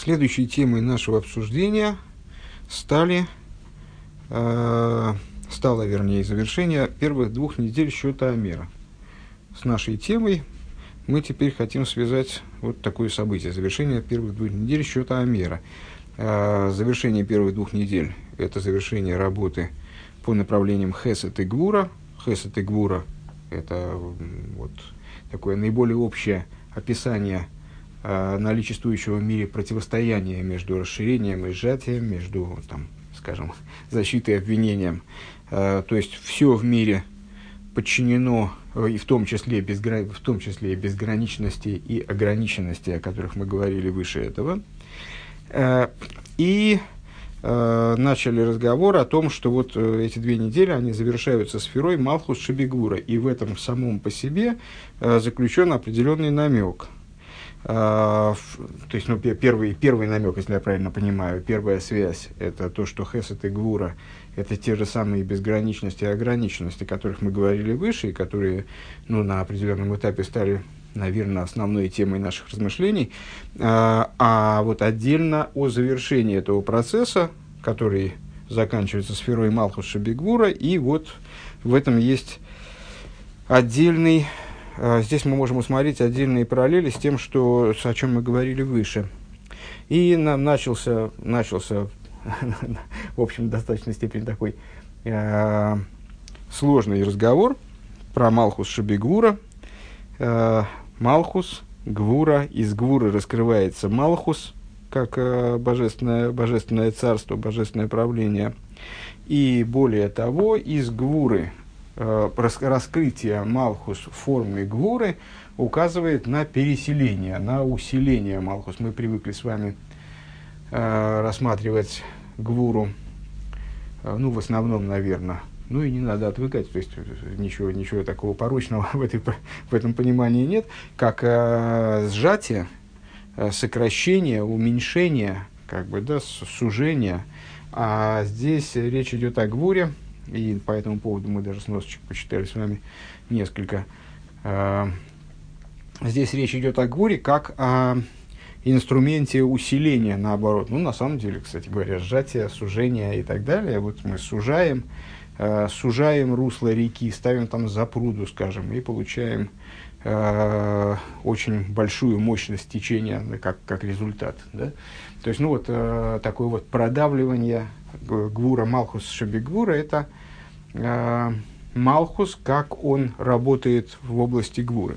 Следующей темой нашего обсуждения стало завершение первых 2 недель счета Омера. С нашей темой мы теперь хотим связать вот такое событие: завершение первых 2 недель счета Омера. Завершение первых 2 недель – это завершение работы по направлениям Хесед и Гвура. Хесед и Гвура – это вот такое наиболее общее описание наличествующего в мире противостояния между расширением и сжатием, между, скажем, защитой и обвинением. То есть все в мире подчинено, и в том числе и безграничности и ограниченности, о которых мы говорили выше этого. И начали разговор о том, что вот эти 2 недели, они завершаются сферой Малхус Шебигвура, и в этом самом по себе заключен определенный намек. То есть, первый намек, если я правильно понимаю, первая связь – это то, что Хесед и Гвура – это те же самые безграничности и ограниченности, о которых мы говорили выше, и которые на определенном этапе стали, наверное, основной темой наших размышлений. А вот отдельно о завершении этого процесса, который заканчивается сферой Малхус Шебигвура, и вот в этом есть отдельный... Здесь мы можем усмотреть отдельные параллели с тем, о чем мы говорили выше. И начался в общем, в достаточной степени такой сложный разговор про Малхус Шебигвура. Малхус, Гвура, из Гвуры раскрывается Малхус, как божественное царство, божественное правление. И более того, из Гвуры, раскрытие Малхус в форме Гвуры указывает на переселение, на усиление Малхус. Мы привыкли с вами рассматривать Гвуру, в основном, наверное, и не надо отвыкать, то есть ничего такого порочного в этом понимании нет, как сжатие, сокращение, уменьшение, сужение. А здесь речь идет о Гвуре, и по этому поводу мы даже сносочек почитали с вами несколько. Здесь речь идет о Гвуре как о инструменте усиления, наоборот. На самом деле, кстати говоря, сжатие, сужение и так далее. Вот мы сужаем русло реки, ставим там запруду, скажем, и получаем очень большую мощность течения как результат. Да? То есть, такое вот продавливание Гвура, Малхус Шебигвура – это Малхус, как он работает в области Гвуры.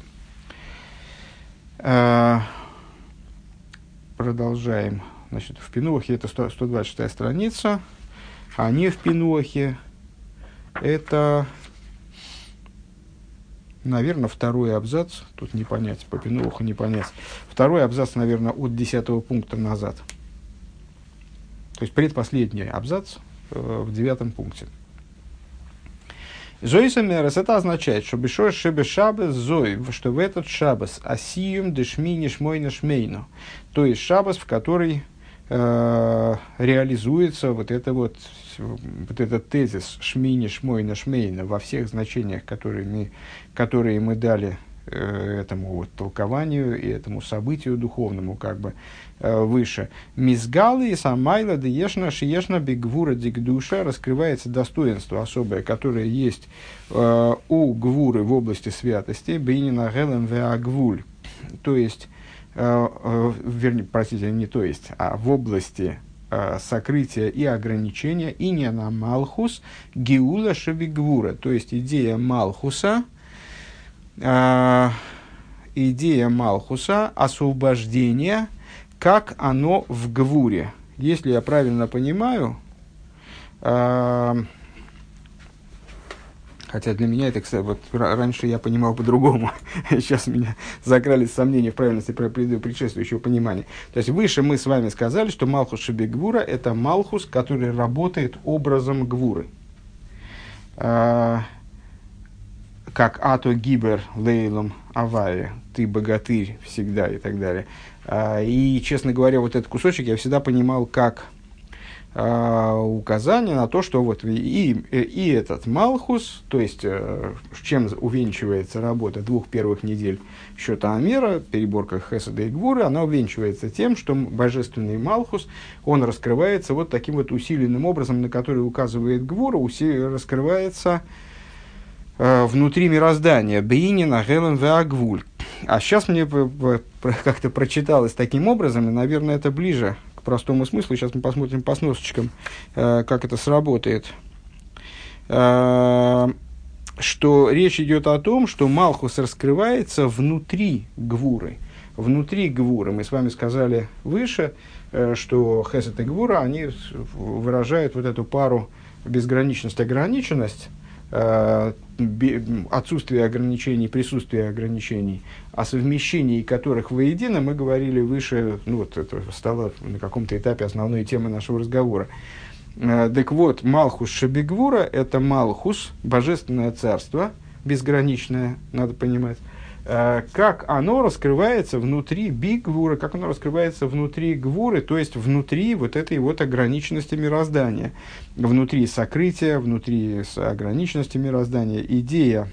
Продолжаем. Значит, в Пинуахе это 126 страница, а не в Пинуахе это, наверное, 2-й абзац. Тут не понять, по Пинуаху не понять. 2-й абзац, наверное, от 10-го пункта назад. То есть предпоследний абзац в 9-м пункте. Зоисамерес, это означает, что бешор шебе шабес зой, что в этот шабас асиюм дешмини шмойна шмейну, то есть шабас, в который реализуется вот этот тезис шмини шмойна шмейна во всех значениях, которые мы дали этому толкованию и этому событию духовному, выше. Мизгалы и самайла деешна шиешна бигвура дигдуша, раскрывается достоинство особое, которое есть у гвуры в области святости, бейнина гелем веагвуль, то есть, в области сокрытия и ограничения, и не на малхус геула шебигвура, то есть идея малхуса, освобождения, как оно в Гвуре. Если я правильно понимаю, хотя для меня это, кстати, раньше я понимал по-другому, сейчас у меня закрались сомнения в правильности предшествующего понимания. То есть выше мы с вами сказали, что Малхус Шебигвура – это Малхус, который работает образом Гвуры. Как «Ато гибер лейлом авае», «ты богатырь всегда» и так далее. И, честно говоря, вот этот кусочек я всегда понимал как указание на то, что вот и этот Малхус, то есть чем увенчивается работа двух первых недель счета Амера, переборка Хеседа и Гвуры, она увенчивается тем, что божественный Малхус, он раскрывается вот таким вот усиленным образом, на который указывает Гвура, раскрывается внутри мироздания. Бейнин, Агелем, Веагвуль. А сейчас мне как-то прочиталось таким образом, и, наверное, это ближе к простому смыслу. Сейчас мы посмотрим по сносочкам, как это сработает. Что речь идет о том, что Малхус раскрывается внутри Гвуры. Внутри Гвуры. Мы с вами сказали выше, что Хесед и Гвура, они выражают вот эту пару безграничность-ограниченность, отсутствие ограничений, присутствие ограничений, о совмещении которых воедино мы говорили выше, ну вот это стало на каком-то этапе основной темой нашего разговора. Так вот, Малхус Шебигвура – это Малхус, божественное царство, безграничное, надо понимать, как оно раскрывается внутри Бигвура, как оно раскрывается внутри Гвуры, то есть внутри вот этой вот ограниченности мироздания, внутри сокрытия, внутри ограниченности мироздания. Идея,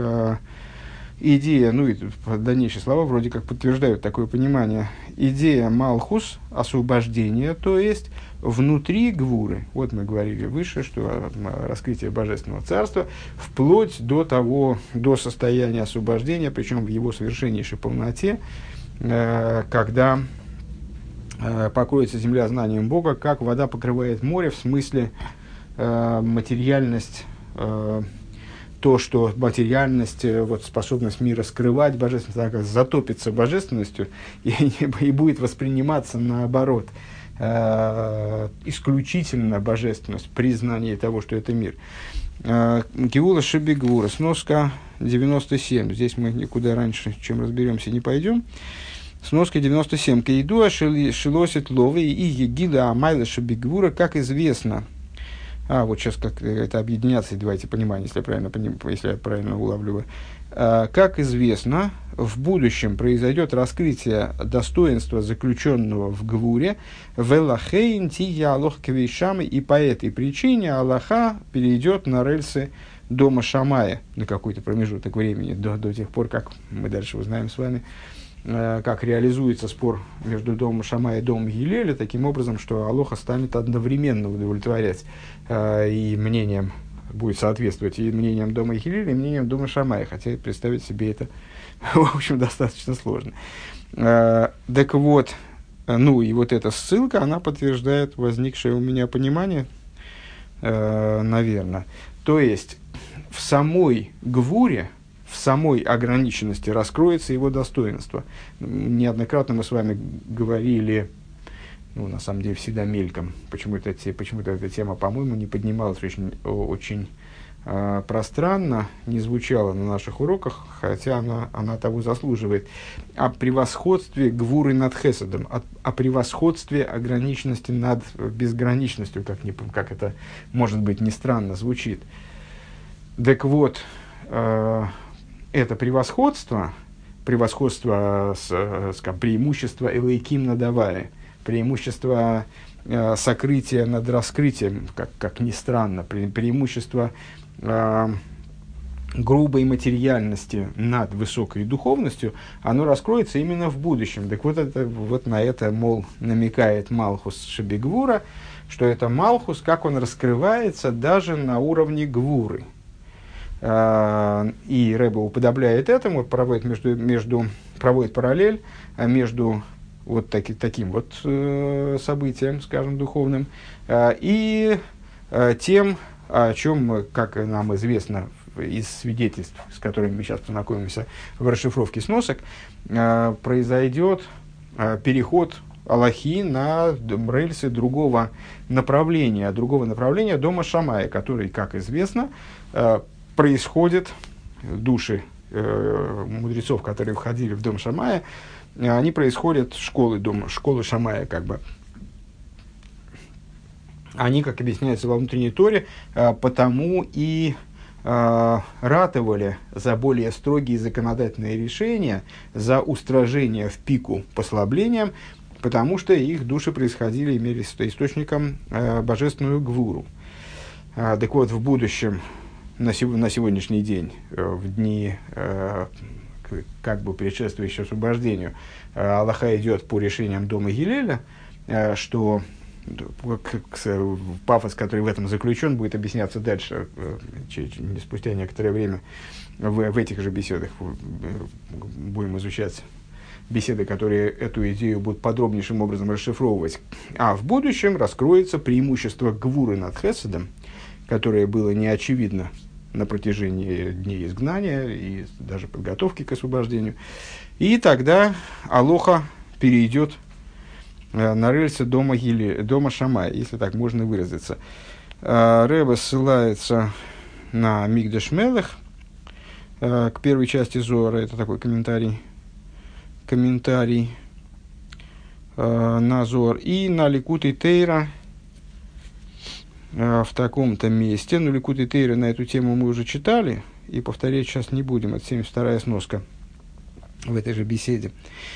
ну и дальнейшие слова вроде как подтверждают такое понимание. Идея Малхус, освобождение, то есть внутри Гвуры. Вот мы говорили выше, что раскрытие Божественного Царства вплоть до состояния освобождения, причем в его совершеннейшей полноте, когда покроется земля знанием Бога, как вода покрывает море, в смысле материальность, то, что материальность, вот, способность мира скрывать божественность, так, затопится божественностью и будет восприниматься наоборот, исключительно божественность, признание того, что это мир. Геула Шебигвура, сноска 97. Здесь мы никуда раньше, чем разберемся, не пойдем. Сноска 97. Каидуа шилосит ловы и егида амайла Шебигвура, как известно. Вот сейчас как это объединяться, давайте понимание, если я правильно улавливаю. Как известно, в будущем произойдет раскрытие достоинства заключенного в Гвуре, велахейн тия алох квейшамы, и по этой причине Аллаха перейдет на рельсы дома Шамая на какой-то промежуток времени, до тех пор, как мы дальше узнаем с вами, как реализуется спор между домом Шамая и домом Гилеля, таким образом, что Алоха станет одновременно удовлетворять и мнением, будет соответствовать и мнением дома Гилеля, и мнением дома Шамая, хотя представить себе это, в общем, достаточно сложно. Так вот, ну и вот эта ссылка, она подтверждает возникшее у меня понимание, наверное. То есть, в самой Гвуре, в самой ограниченности раскроется его достоинство. Неоднократно мы с вами говорили, ну, на самом деле, всегда мельком, почему-то эта тема, по-моему, не поднималась очень пространно, не звучала на наших уроках, хотя она того заслуживает. О превосходстве Гвуры над Хеседом, о превосходстве ограниченности над безграничностью, как это, может быть, не странно звучит. Так вот, это превосходство, преимущество Элейким над Аваи, преимущество сокрытия над раскрытием, как ни странно, преимущество грубой материальности над высокой духовностью, оно раскроется именно в будущем. Так вот на это, мол, намекает Малхус Шебигвура, что это Малхус, как он раскрывается даже на уровне Гвуры. И Рэбе уподобляет этому, проводит параллель между вот таким вот событием, скажем, духовным, и тем, о чем, как нам известно из свидетельств, с которыми мы сейчас познакомимся в расшифровке сносок, произойдет переход Аллахи на рельсы другого направления дома Шамая, который, как известно, происходит, души мудрецов, которые входили в дом Шамая, они происходят школы Шамая, как бы. Они, как объясняется во внутренней Торе, потому и ратовали за более строгие законодательные решения, за устражение в пику послаблениям, потому что их души происходили, имели источником божественную гвуру. Так вот, в будущем, на сегодняшний день, в дни как бы предшествующие освобождению, Аллаха идет по решениям дома Гилеля, что пафос, который в этом заключен, будет объясняться дальше, спустя некоторое время, в этих же беседах будем изучать беседы, которые эту идею будут подробнейшим образом расшифровывать. А в будущем раскроется преимущество гвуры над хеседом, которое было неочевидно на протяжении дней изгнания и даже подготовки к освобождению. И тогда Алоха перейдет на рельсы дома Шамая, если так можно выразиться. Ребе ссылается на Микдеш Мелех, к первой части Зоара, это такой комментарий на Зоар, и на Ликутей Тейра в таком-то месте. Но Ликутей Тейра на эту тему мы уже читали, и повторять сейчас не будем, это 72-я сноска в этой же беседе.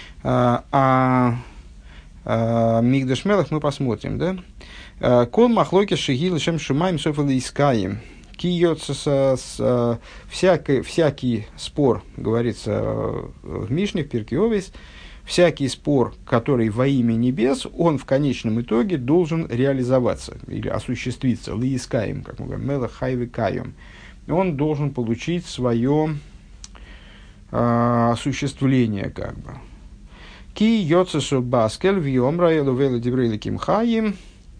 Микдеш Мелех мы посмотрим, да? Кол махлоки шигил шем шумаем софалы искаем. Всякий спор, говорится в Мишне, в Пиркей Овес, всякий спор, который во имя небес, он в конечном итоге должен реализоваться или осуществиться. Лиискаем, как мы говорим, мелех хайве каем. Он должен получить свое осуществление, как бы. Ки йоцесу баскель вьомра элувела диврейли кимхаим,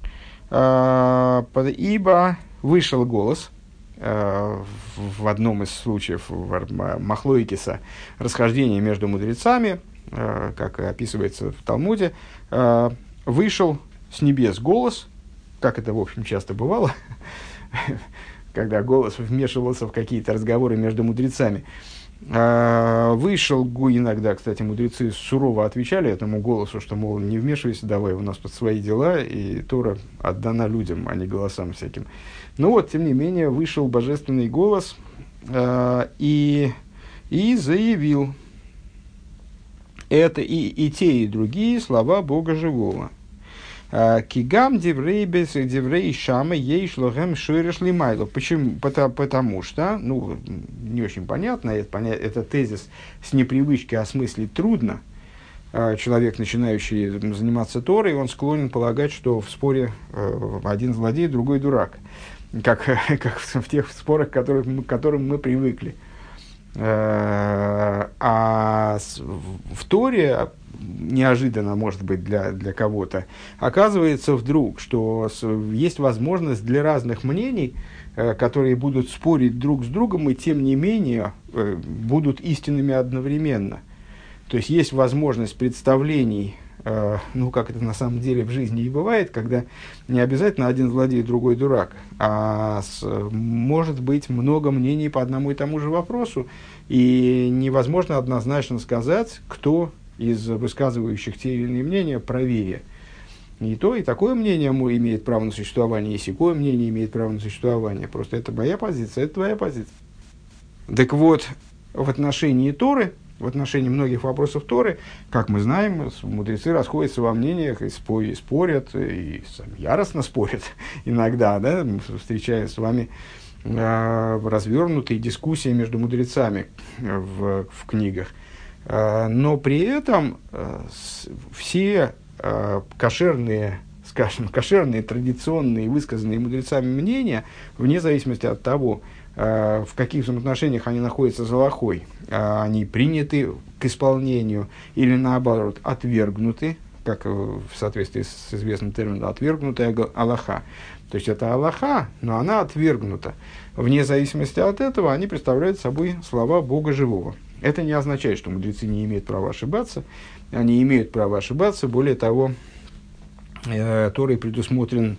ибо вышел голос в одном из случаев махлоикиса, расхождение между мудрецами, как описывается в Талмуде, вышел с небес голос, как это, в общем, часто бывало, когда голос вмешивался в какие-то разговоры между мудрецами. Вышел, иногда, кстати, мудрецы сурово отвечали этому голосу, что, мол, не вмешивайся, давай, у нас тут свои дела, и Тора отдана людям, а не голосам всяким. Но вот, тем не менее, вышел божественный голос и заявил это и те, и другие слова Бога Живого. Кигам диврей бес диврей шама ей шлохем ширеш лимайло. Почему? Потому что, ну, не очень понятно, это тезис с непривычки осмыслить трудно. Человек, начинающий заниматься Торой, он склонен полагать, что в споре один злодей, другой дурак. Как в тех спорах, к которым мы привыкли. А в Торе, неожиданно, может быть, для кого-то, оказывается вдруг, что есть возможность для разных мнений, которые будут спорить друг с другом и, тем не менее, будут истинными одновременно. То есть, есть возможность представлений, ну, как это на самом деле в жизни и бывает, когда не обязательно один злодей, другой дурак, а может быть много мнений по одному и тому же вопросу, и невозможно однозначно сказать, кто из высказывающих те или иные мнения правее. И то, и такое мнение имеет право на существование, и сякое мнение имеет право на существование. Просто это моя позиция, это твоя позиция. Так вот, в отношении Торы, в отношении многих вопросов Торы, как мы знаем, мудрецы расходятся во мнениях и спорят, и яростно спорят иногда, да, мы встречаем с вами развернутые дискуссии между мудрецами в книгах. Но при этом все кошерные, скажем, кошерные, традиционные, высказанные мудрецами мнения, вне зависимости от того, в каких взаимоотношениях они находятся с Алахой, они приняты к исполнению или, наоборот, отвергнуты, как в соответствии с известным термином, отвергнутая Алаха. То есть, это Алаха, но она отвергнута. Вне зависимости от этого, они представляют собой слова Бога Живого. Это не означает, что мудрецы не имеют права ошибаться. Они имеют право ошибаться. Более того, Торой предусмотрены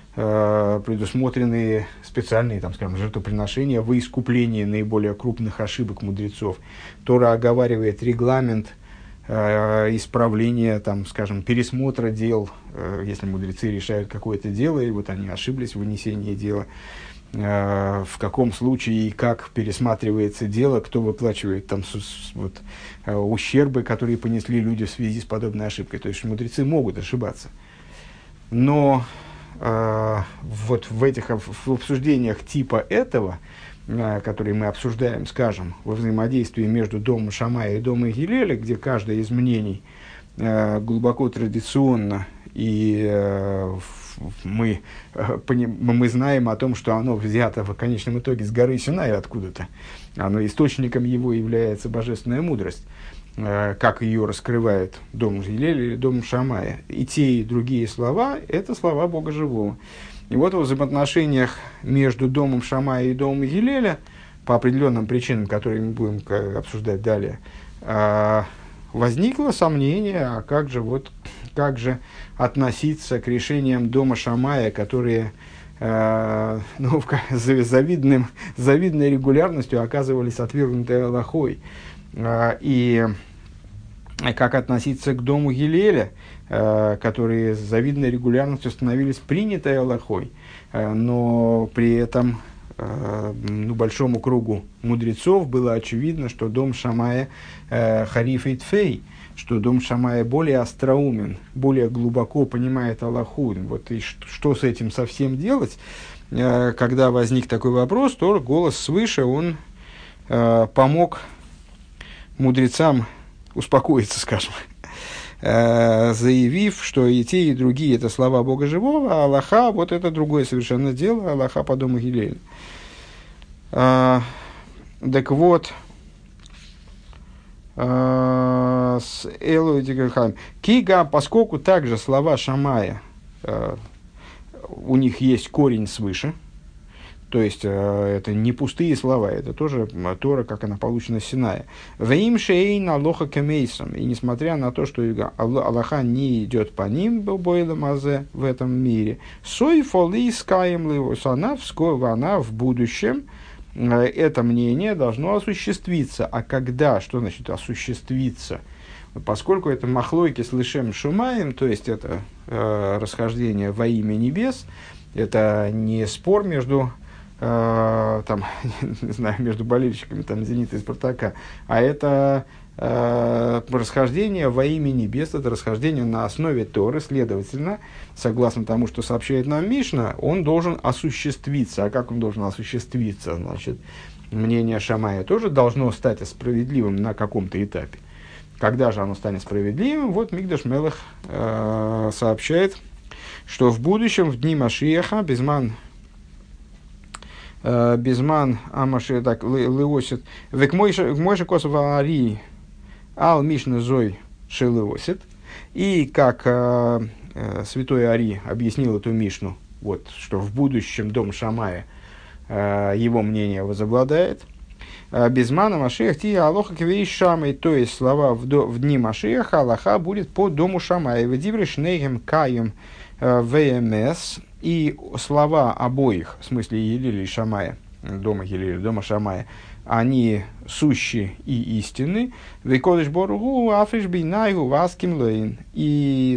специальные, там, скажем, жертвоприношения во искуплении наиболее крупных ошибок мудрецов. Тора оговаривает регламент исправления, там, скажем, пересмотра дел, если мудрецы решают какое-то дело, и вот они ошиблись в вынесении дела. в каком случае и как пересматривается дело, кто выплачивает там ущербы, которые понесли люди в связи с подобной ошибкой. То есть мудрецы могут ошибаться. Но вот в обсуждениях типа этого, которые мы обсуждаем, скажем, во взаимодействии между домом Шамая и домом Гилеля, где каждое из мнений глубоко традиционно, и мы знаем о том, что оно взято в конечном итоге с горы Синай откуда-то, оно источником его является божественная мудрость, как ее раскрывает дом Гилеля или дом Шамая. И те, и другие слова – это слова Бога Живого. И вот в взаимоотношениях между домом Шамая и домом Гилеля, по определенным причинам, которые мы будем обсуждать далее, возникло сомнение, а как же относиться к решениям дома Шамая, которые с завидной регулярностью оказывались отвергнуты Аллахой. И как относиться к дому Гилеля, которые с завидной регулярностью становились приняты Аллахой, но при этом большому кругу мудрецов было очевидно, что дом Шамая хариф и тфей, что дом Шамая более остроумен, более глубоко понимает Аллаху. Вот и что с этим совсем делать? Когда возник такой вопрос, то голос свыше, он помог мудрецам успокоиться, скажем, заявив, что и те, и другие – это слова Бога Живого, а Аллаха – вот это другое совершенно дело, Аллаха по дому Гилеля. Так вот, с Элой Дигахам. Кига, поскольку также слова Шамая, у них есть корень свыше, то есть это не пустые слова, это тоже Тора, как она получена с Синая. Ваим шейн алоха кемейсом. И несмотря на то, что Аллаха не идет по ним, бойлемазе, в этом мире, сой фоли скаем ливос, она в будущем, это мнение должно осуществиться. А когда? Что значит осуществиться? Поскольку это махлойки с лишем шумаем, то есть это расхождение во имя небес, это не спор между не знаю, между болельщиками «Зенита» и «Спартака», а это расхождение во имя небес, это расхождение на основе Торы, следовательно, согласно тому, что сообщает нам Мишна, он должен осуществиться. А как он должен осуществиться? Значит, мнение Шамая тоже должно стать справедливым на каком-то этапе. Когда же оно станет справедливым? Вот Микдаш Мелех сообщает, что в будущем, в дни Машиаха, Безман Амаши, так, Леосит, век мойше косов Ари, Ал Мишна Зой Шелеосит, и как святой Ари объяснил эту Мишну, вот, что в будущем дом Шамая его мнение возобладает. Безмана Машиах ти Алоха квей Шамай, то есть слова в дни Машиаха Аллаха будет по дому Шамая. Вдиври шнейгем каем ВМС, и слова обоих, в смысле Гилеля и Шамая, дома Гилеля, дома Шамая, они сущи и истинны. Векодыш Боругу Африш Бейнайгу Васким Лейн. И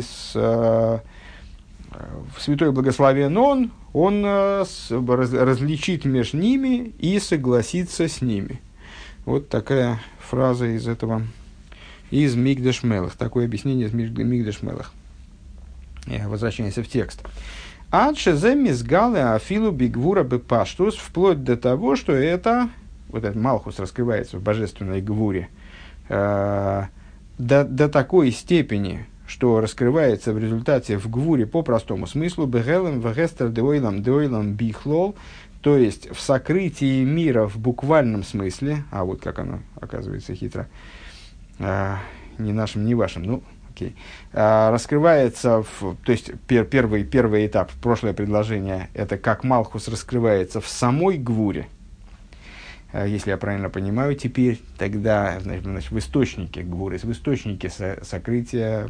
святой благословен он различит между ними и согласится с ними. Вот такая фраза из Микдаш Мелех. Такое объяснение из Микдаш Мелех. Возвращаемся в текст. Адшезе мизгалы афилу бигвура бепаштус, вплоть до того, что это, вот этот Малхус раскрывается в божественной гвуре, до такой степени, что раскрывается в результате в гвуре по простому смыслу, бегелем вегестер деойлам бихлол, то есть в сокрытии мира в буквальном смысле, а вот как оно оказывается хитро, не нашим, не вашим, ну, окей, раскрывается, то есть первый этап, прошлое предложение, это как Малхус раскрывается в самой гвуре, если я правильно понимаю, теперь тогда, значит, в источнике гвуры, в источнике сокрытия,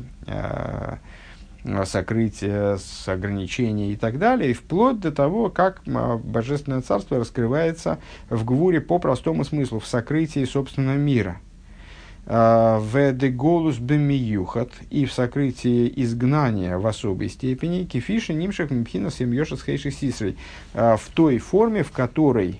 с ограничений и так далее, и вплоть до того, как Божественное Царство раскрывается в гвуре по простому смыслу, в сокрытии собственного мира. ведеголус бемиюхат, и в сокрытии изгнания в особой степени, кефиши нимших мимхина семьешас хейших сисрей, в той форме, в которой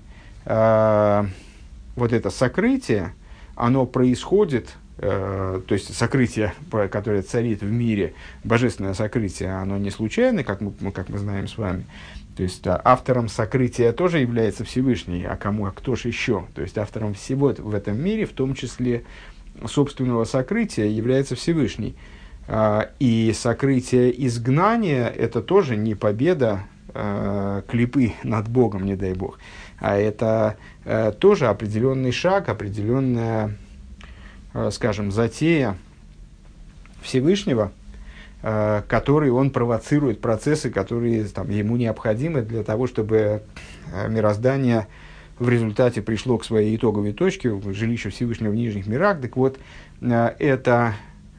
вот это сокрытие, оно происходит, то есть сокрытие, которое царит в мире, божественное сокрытие, оно не случайно, как мы знаем с вами. То есть автором сокрытия тоже является Всевышний, а кто же еще? То есть автором всего в этом мире, в том числе собственного сокрытия, является Всевышний. И сокрытие изгнания – это тоже не победа клипы над Богом, не дай Бог, а это тоже определенный шаг, определенная, скажем, затея Всевышнего, который он провоцирует процессы, которые там, ему необходимы для того, чтобы мироздание в результате пришло к своей итоговой точке, жилище Всевышнего в нижних мирах. Так вот, это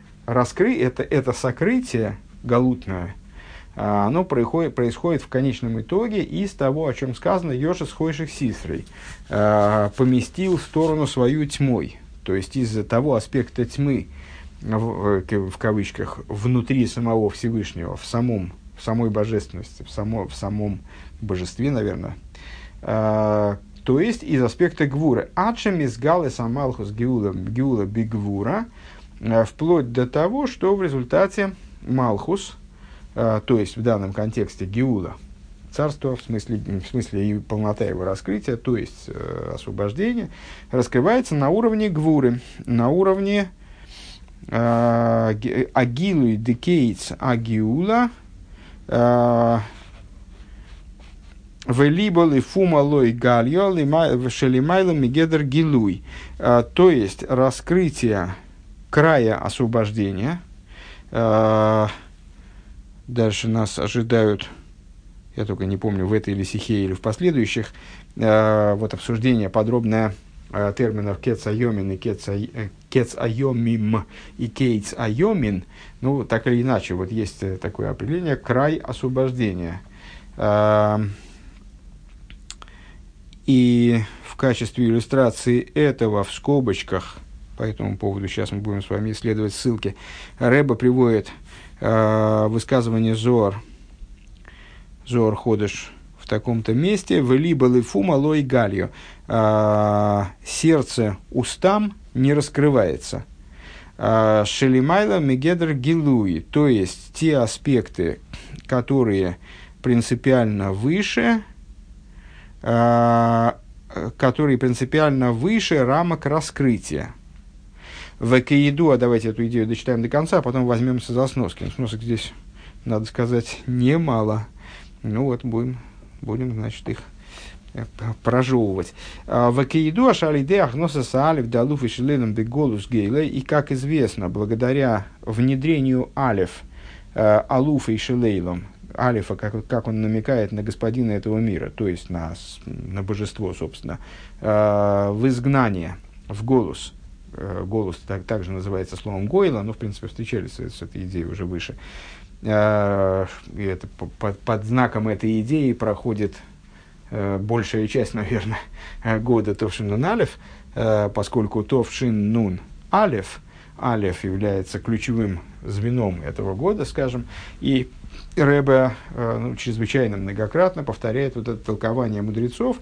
сокрытие галутное, оно происходит в конечном итоге из того, о чем сказано «Йошес хойших сисрей», поместил в сторону свою тьмой, то есть из-за того аспекта тьмы, в кавычках, внутри самого Всевышнего, в самой божественности, в самом божестве, наверное, то есть из аспекта гвура. Ачем из галы самалхус гиула бигвура, вплоть до того, что в результате малхус, то есть в данном контексте гиула, царство, в смысле и полнота его раскрытия, то есть освобождение, раскрывается на уровне гвуры, на уровне агилуй декейтс агиула велиболи фумалой гальо шелимайло мигедер гилуй, то есть раскрытие края освобождения. Дальше нас ожидают, я только не помню, в этой или сихе, или в последующих, вот обсуждение подробное терминов кец айомин и кец айомим и кейц айомин. Ну, так или иначе, вот есть такое определение край освобождения. И в качестве иллюстрации этого в скобочках, по этому поводу сейчас мы будем с вами исследовать ссылки, Рэбе приводит высказывание Зоар Ходыш в таком-то месте: «Велибо лифума лой галью», сердце устам не раскрывается. «Шелимайла мегедр гилуи», то есть те аспекты, которые принципиально выше рамок раскрытия. Векеиду, а давайте эту идею дочитаем до конца, а потом возьмемся за сноски. Сносок здесь, надо сказать, немало. Ну вот, будем, значит, их прожевывать. Векеиду ашалиде ахноса саалев далуф и шиленом беголус гейле. И, как известно, благодаря внедрению алеф алуфа и шилейлом, алифа, как он намекает на господина этого мира, то есть на божество, собственно, в изгнание, в голос. Голос также называется словом гойла, но, в принципе, встречались с этой идеей уже выше. И это, под знаком этой идеи проходит большая часть, наверное, года Товшин Нун Алеф, поскольку Товшин Нун Алеф является ключевым звеном этого года, скажем, и Рэбе чрезвычайно многократно повторяет вот это толкование мудрецов,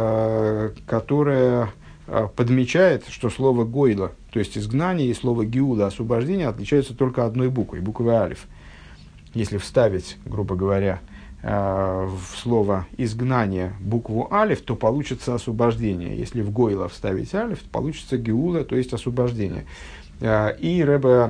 которое подмечает, что слово «гойла», то есть изгнание, и слово «гиула», освобождение, отличаются только одной буквой, буквой «алиф». Если вставить, грубо говоря, в слово «изгнание» букву «алиф», то получится освобождение. Если в «гойла» вставить «алиф», то получится «гиула», то есть освобождение. И Рэбе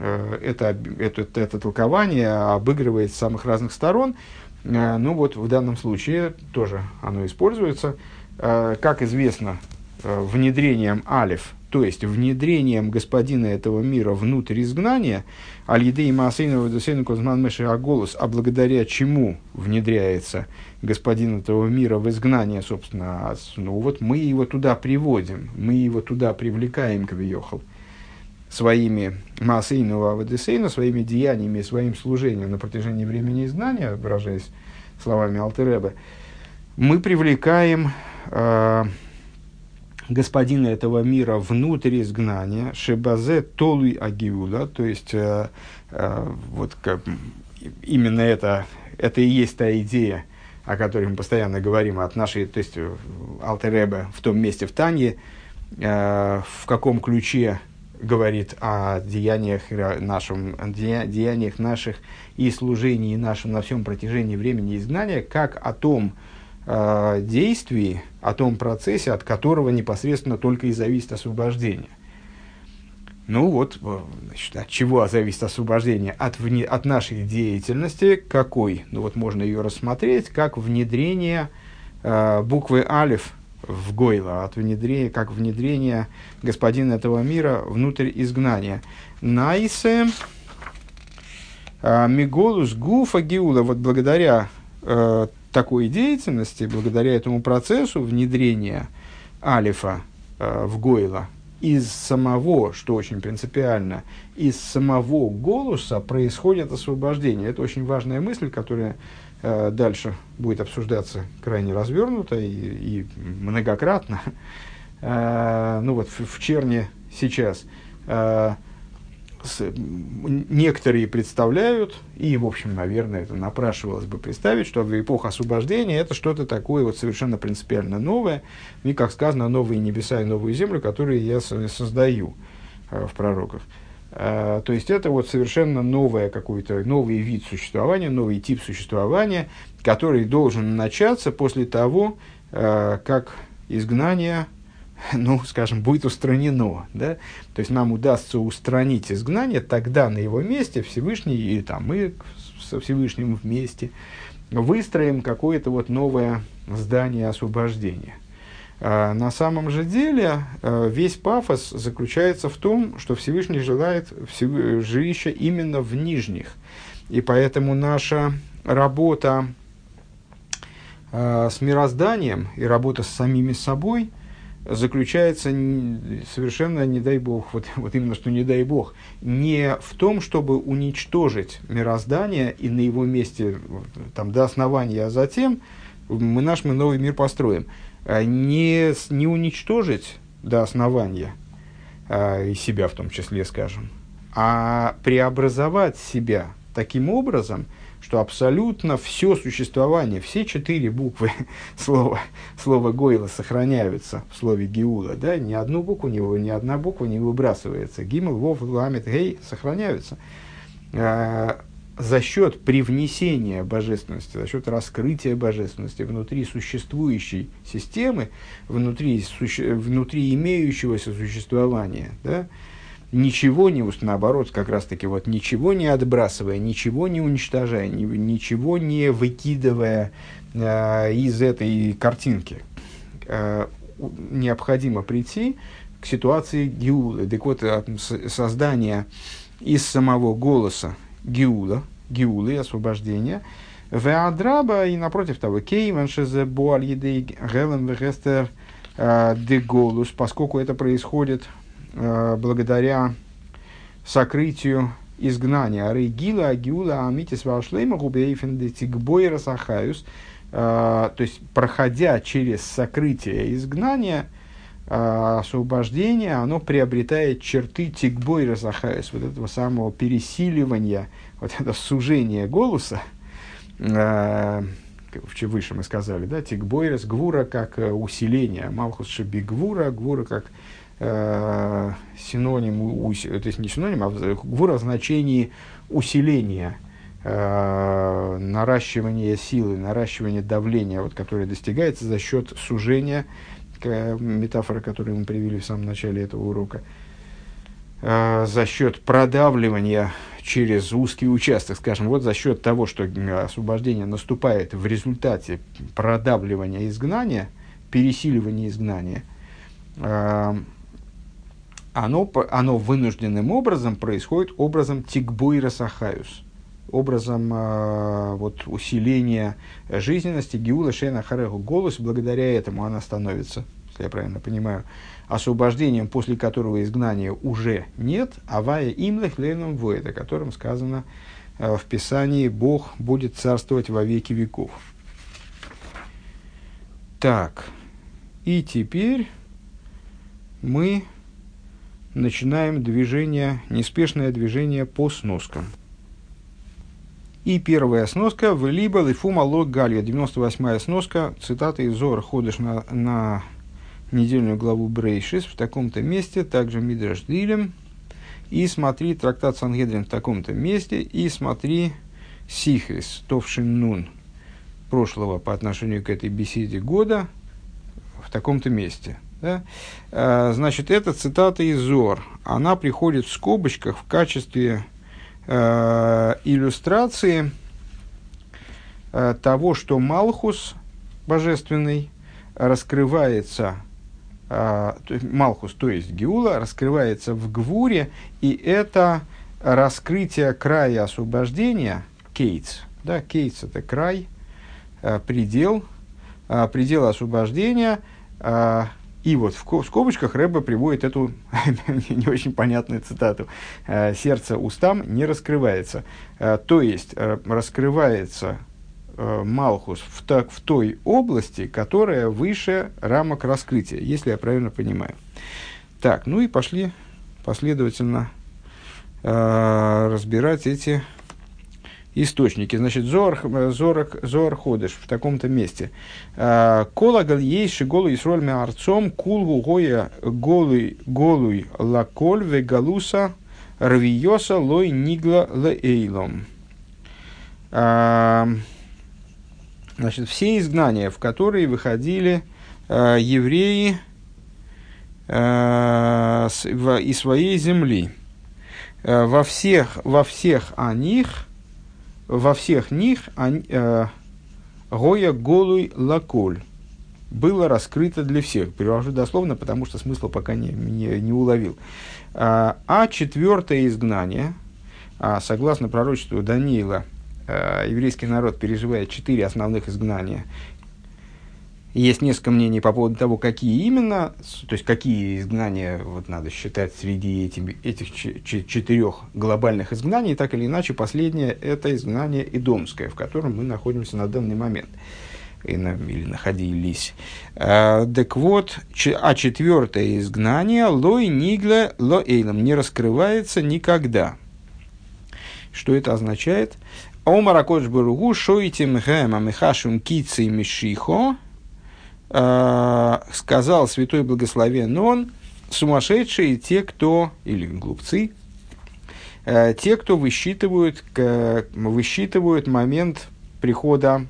это толкование обыгрывает с самых разных сторон. Ну вот в данном случае тоже оно используется. Как известно, внедрением алиф, то есть внедрением господина этого мира внутрь изгнания, аль-едей маасейну вадусейну козман мэши аголос, а благодаря чему внедряется господин этого мира в изгнание, собственно, ну вот мы его туда приводим, мы его туда привлекаем, кавиохал, своими маасейну вадусейну, своими деяниями, своим служением на протяжении времени изгнания, выражаясь словами Алтер Ребе, мы привлекаем господина этого мира внутрь изгнания, шебазе толуй агиула, то есть вот именно это и есть та идея, о которой мы постоянно говорим, от нашей, то есть Алтер Ребе в том месте в Танье, в каком ключе говорит о деяниях наших и служении нашим на всем протяжении времени изгнания, как о том действии, о том процессе, от которого непосредственно только и зависит освобождение. Ну вот, значит, от чего зависит освобождение? От нашей деятельности, какой? Ну вот можно ее рассмотреть как внедрение буквы Алеф в Гойла, как внедрение господина этого мира внутрь изгнания. Найсе миголус гуфа гиула, вот благодаря такой деятельности, благодаря этому процессу внедрения Алифа в Гойла, из самого, что очень принципиально, из самого голоса происходит освобождение. Это очень важная мысль, которая дальше будет обсуждаться крайне развернуто и многократно. Ну вот в Черне сейчас некоторые представляют, и, в общем, наверное, это напрашивалось бы представить, что эпоха освобождения – это что-то такое вот совершенно принципиально новое, и, как сказано, новые небеса и новую землю, которые я создаю в пророках. То есть, это вот совершенно какой-то новый вид существования, новый тип существования, который должен начаться после того, как изгнание, ну, скажем, будет устранено, да? То есть, нам удастся устранить изгнание, тогда на его месте Всевышний, и там мы со Всевышним вместе выстроим какое-то вот новое здание освобождения. На самом же деле, весь пафос заключается в том, что Всевышний желает жилища именно в нижних. И поэтому наша работа с мирозданием и работа с самими собой заключается совершенно, не дай Бог, вот именно что не дай Бог, не в том, чтобы уничтожить мироздание и на его месте там, до основания, а затем мы новый мир построим. Не уничтожить до основания, и себя в том числе, скажем, а преобразовать себя таким образом, что абсолютно все существование, все 4 буквы слова Гойла сохраняются в слове Геула, да, ни одна буква не выбрасывается. Гимл, Вов, Ламет, Гей сохраняются. За счет привнесения божественности, за счет раскрытия божественности внутри существующей системы, внутри имеющегося существования, да, ничего не, наоборот, как раз таки, вот, ничего не отбрасывая, ничего не уничтожая, ничего не выкидывая из этой картинки, необходимо прийти к ситуации геулы. Так вот, создание из самого голоса геулы, освобождения, веадраба, и напротив того, кейваншезе боаль едей гелем вегестер де голус, поскольку это происходит благодаря сокрытию изгнания. Арейгила, агиула, амитис вашлейма, губейфен де тигбойра сахаюс, то есть, проходя через сокрытие изгнания, освобождение, оно приобретает черты тикбой разахаес, вот этого самого пересиливания, вот это сужение голоса, выше мы сказали, да, тикбойрес, гвура как усиление, малхус шеби гвура как синоним, то есть не синоним, а гвура в значении усиления, наращивания силы, наращивания давления, вот, которое достигается за счет сужения, метафора, которую мы привели в самом начале этого урока, за счет продавливания через узкий участок, скажем, вот за счет того, что освобождение наступает в результате продавливания изгнания, пересиливания изгнания, оно вынужденным образом происходит образом тикбой расахаюс, образом вот, усиления жизненности, геула шейна хареху, голос, благодаря этому она становится, если я правильно понимаю, освобождением, после которого изгнания уже нет, авая имлех леном воет, о котором сказано в Писании: Бог будет царствовать во веки веков. Так, и теперь мы начинаем неспешное движение по сноскам. И первая сноска в либо лифума лог галья, 98-я сноска, цитата из Зоар ходыш на недельную главу Брейшис в таком-то месте, также Мидраш Дилем, и смотри трактат Сангедрин в таком-то месте, и смотри Сихрис, Товшин Нун, прошлого по отношению к этой беседе года, в таком-то месте. Да? Значит, это цитата из Зоар. Она приходит в скобочках в качестве иллюстрации того, что Малхус божественный раскрывается, Малхус, то есть Геула, раскрывается в Гвуре, и это раскрытие края освобождения, кейтс, да, кейтс это край, предел освобождения, и вот в скобочках Рэбе приводит эту не очень понятную цитату. «Сердце устам не раскрывается». То есть, раскрывается Малхус в той области, которая выше рамок раскрытия, если я правильно понимаю. Так, ну и пошли последовательно разбирать эти источники. Значит, Зоар ходыш в таком-то месте. Кола гальейши голу исроль меарцом кулгу гоя голуй лаколь вегалуса рвиоса лой нигла леэйлом. Значит, все изгнания, в которые выходили евреи из своей земли, во всех них Гоя голуй лаколь было раскрыто для всех. Перевожу дословно, потому что смысла пока не уловил. А четвертое изгнание, согласно пророчеству Даниила, еврейский народ переживает 4 основных изгнания. Есть несколько мнений по поводу того, какие именно, то есть какие изгнания вот, надо считать среди этих 4 глобальных изгнаний. Так или иначе, последнее – это изгнание Эдомское, в котором мы находимся на данный момент. Или находились. Так вот, четвертое изгнание – лой нигле лоэйлом, не раскрывается никогда. Что это означает? Омар акодж баругу шоитим гэм амихашум кицей мишихо. Сказал святой благословен он, сумасшедшие те, кто, или глупцы, те, кто высчитывают момент прихода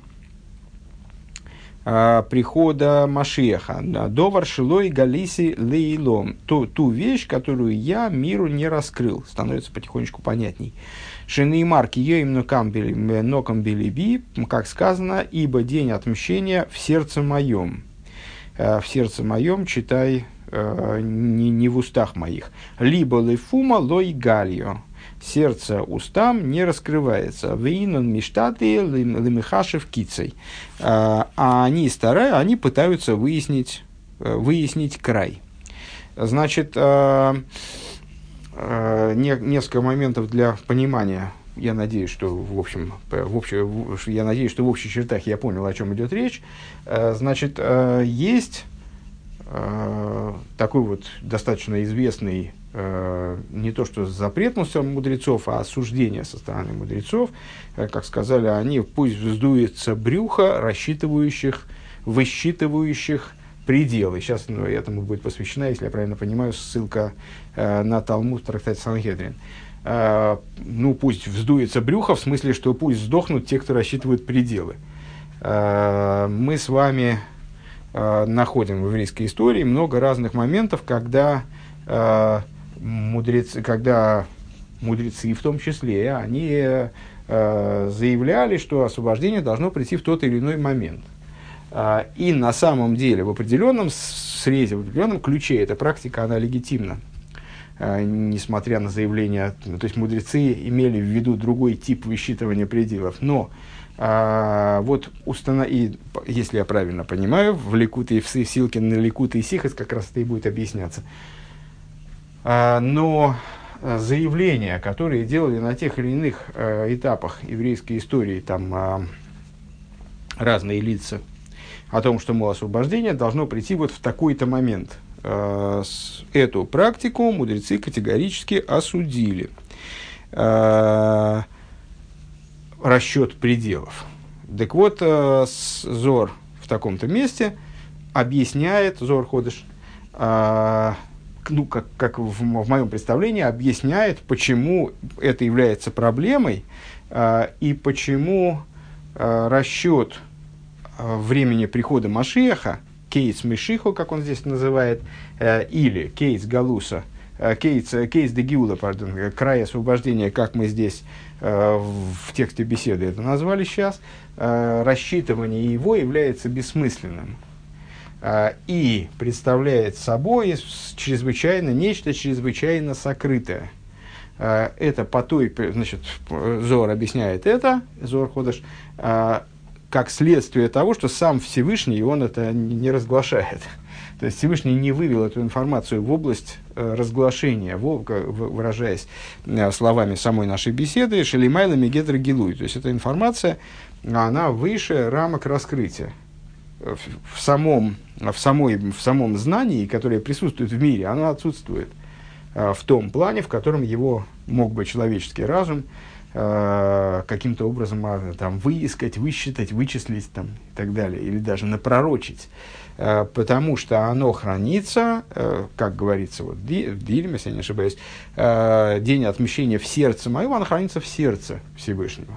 Машиаха. Довар шилой галиси лейлом. Ту вещь, которую я миру не раскрыл. Становится потихонечку понятней. Шенеймар киеим нокам белиби, как сказано, ибо день отмщения в сердце моем. В сердце моем, читай, не в устах моих. Либо лефума лой гальо. Сердце устам не раскрывается. Вейнон миштаты лемехашев кицей. А они пытаются выяснить край. Значит, несколько моментов для понимания. Я надеюсь, что в общих чертах я понял, о чем идет речь. Значит, есть такой вот достаточно известный, не то что запрет мудрецов, а осуждение со стороны мудрецов. Как сказали они, пусть вздуется брюхо высчитывающих пределы. Сейчас этому будет посвящена, если я правильно понимаю, ссылка на Талмуд в трактате Сангедрин. Пусть вздуется брюхо, в смысле, что пусть сдохнут те, кто рассчитывают пределы. Мы с вами находим в еврейской истории много разных моментов, когда мудрецы, в том числе, они заявляли, что освобождение должно прийти в тот или иной момент. И на самом деле в определенном срезе, в определенном ключе эта практика, она легитимна. Несмотря на заявления, то есть мудрецы имели в виду другой тип высчитывания пределов. Но если я правильно понимаю, в Ликуте и в ссылке на Ликуте и Сихос как раз это и будет объясняться. Но заявления, которые делали на тех или иных этапах еврейской истории, там разные лица, о том, что, мол, освобождение должно прийти вот в такой-то момент. эту практику мудрецы категорически осудили. Расчет пределов. Так вот, Зор в таком-то месте объясняет, Зор Ходеш, как в моем представлении, объясняет, почему это является проблемой, и почему расчет времени прихода Машиаха, кейс Мишиху, как он здесь называет, или кейс Галуса, кейс де Гиула, край освобождения, как мы здесь в тексте беседы это назвали сейчас, рассчитывание его является бессмысленным и представляет собой нечто чрезвычайно сокрытое. Это по той, значит, Зор объясняет это, Зор Ходеш, как следствие того, что сам Всевышний, он это не разглашает. То есть Всевышний не вывел эту информацию в область разглашения, выражаясь словами самой нашей беседы, «Шелимайла мегедра гилуй». То есть эта информация, она выше рамок раскрытия. В самом знании, которое присутствует в мире, оно отсутствует в том плане, в котором его мог бы человеческий разум каким-то образом там, выискать, высчитать, вычислить там, и так далее, или даже напророчить. Потому что оно хранится, как говорится в Дилем, если я не ошибаюсь, день отмщения в сердце моем, оно хранится в сердце Всевышнего.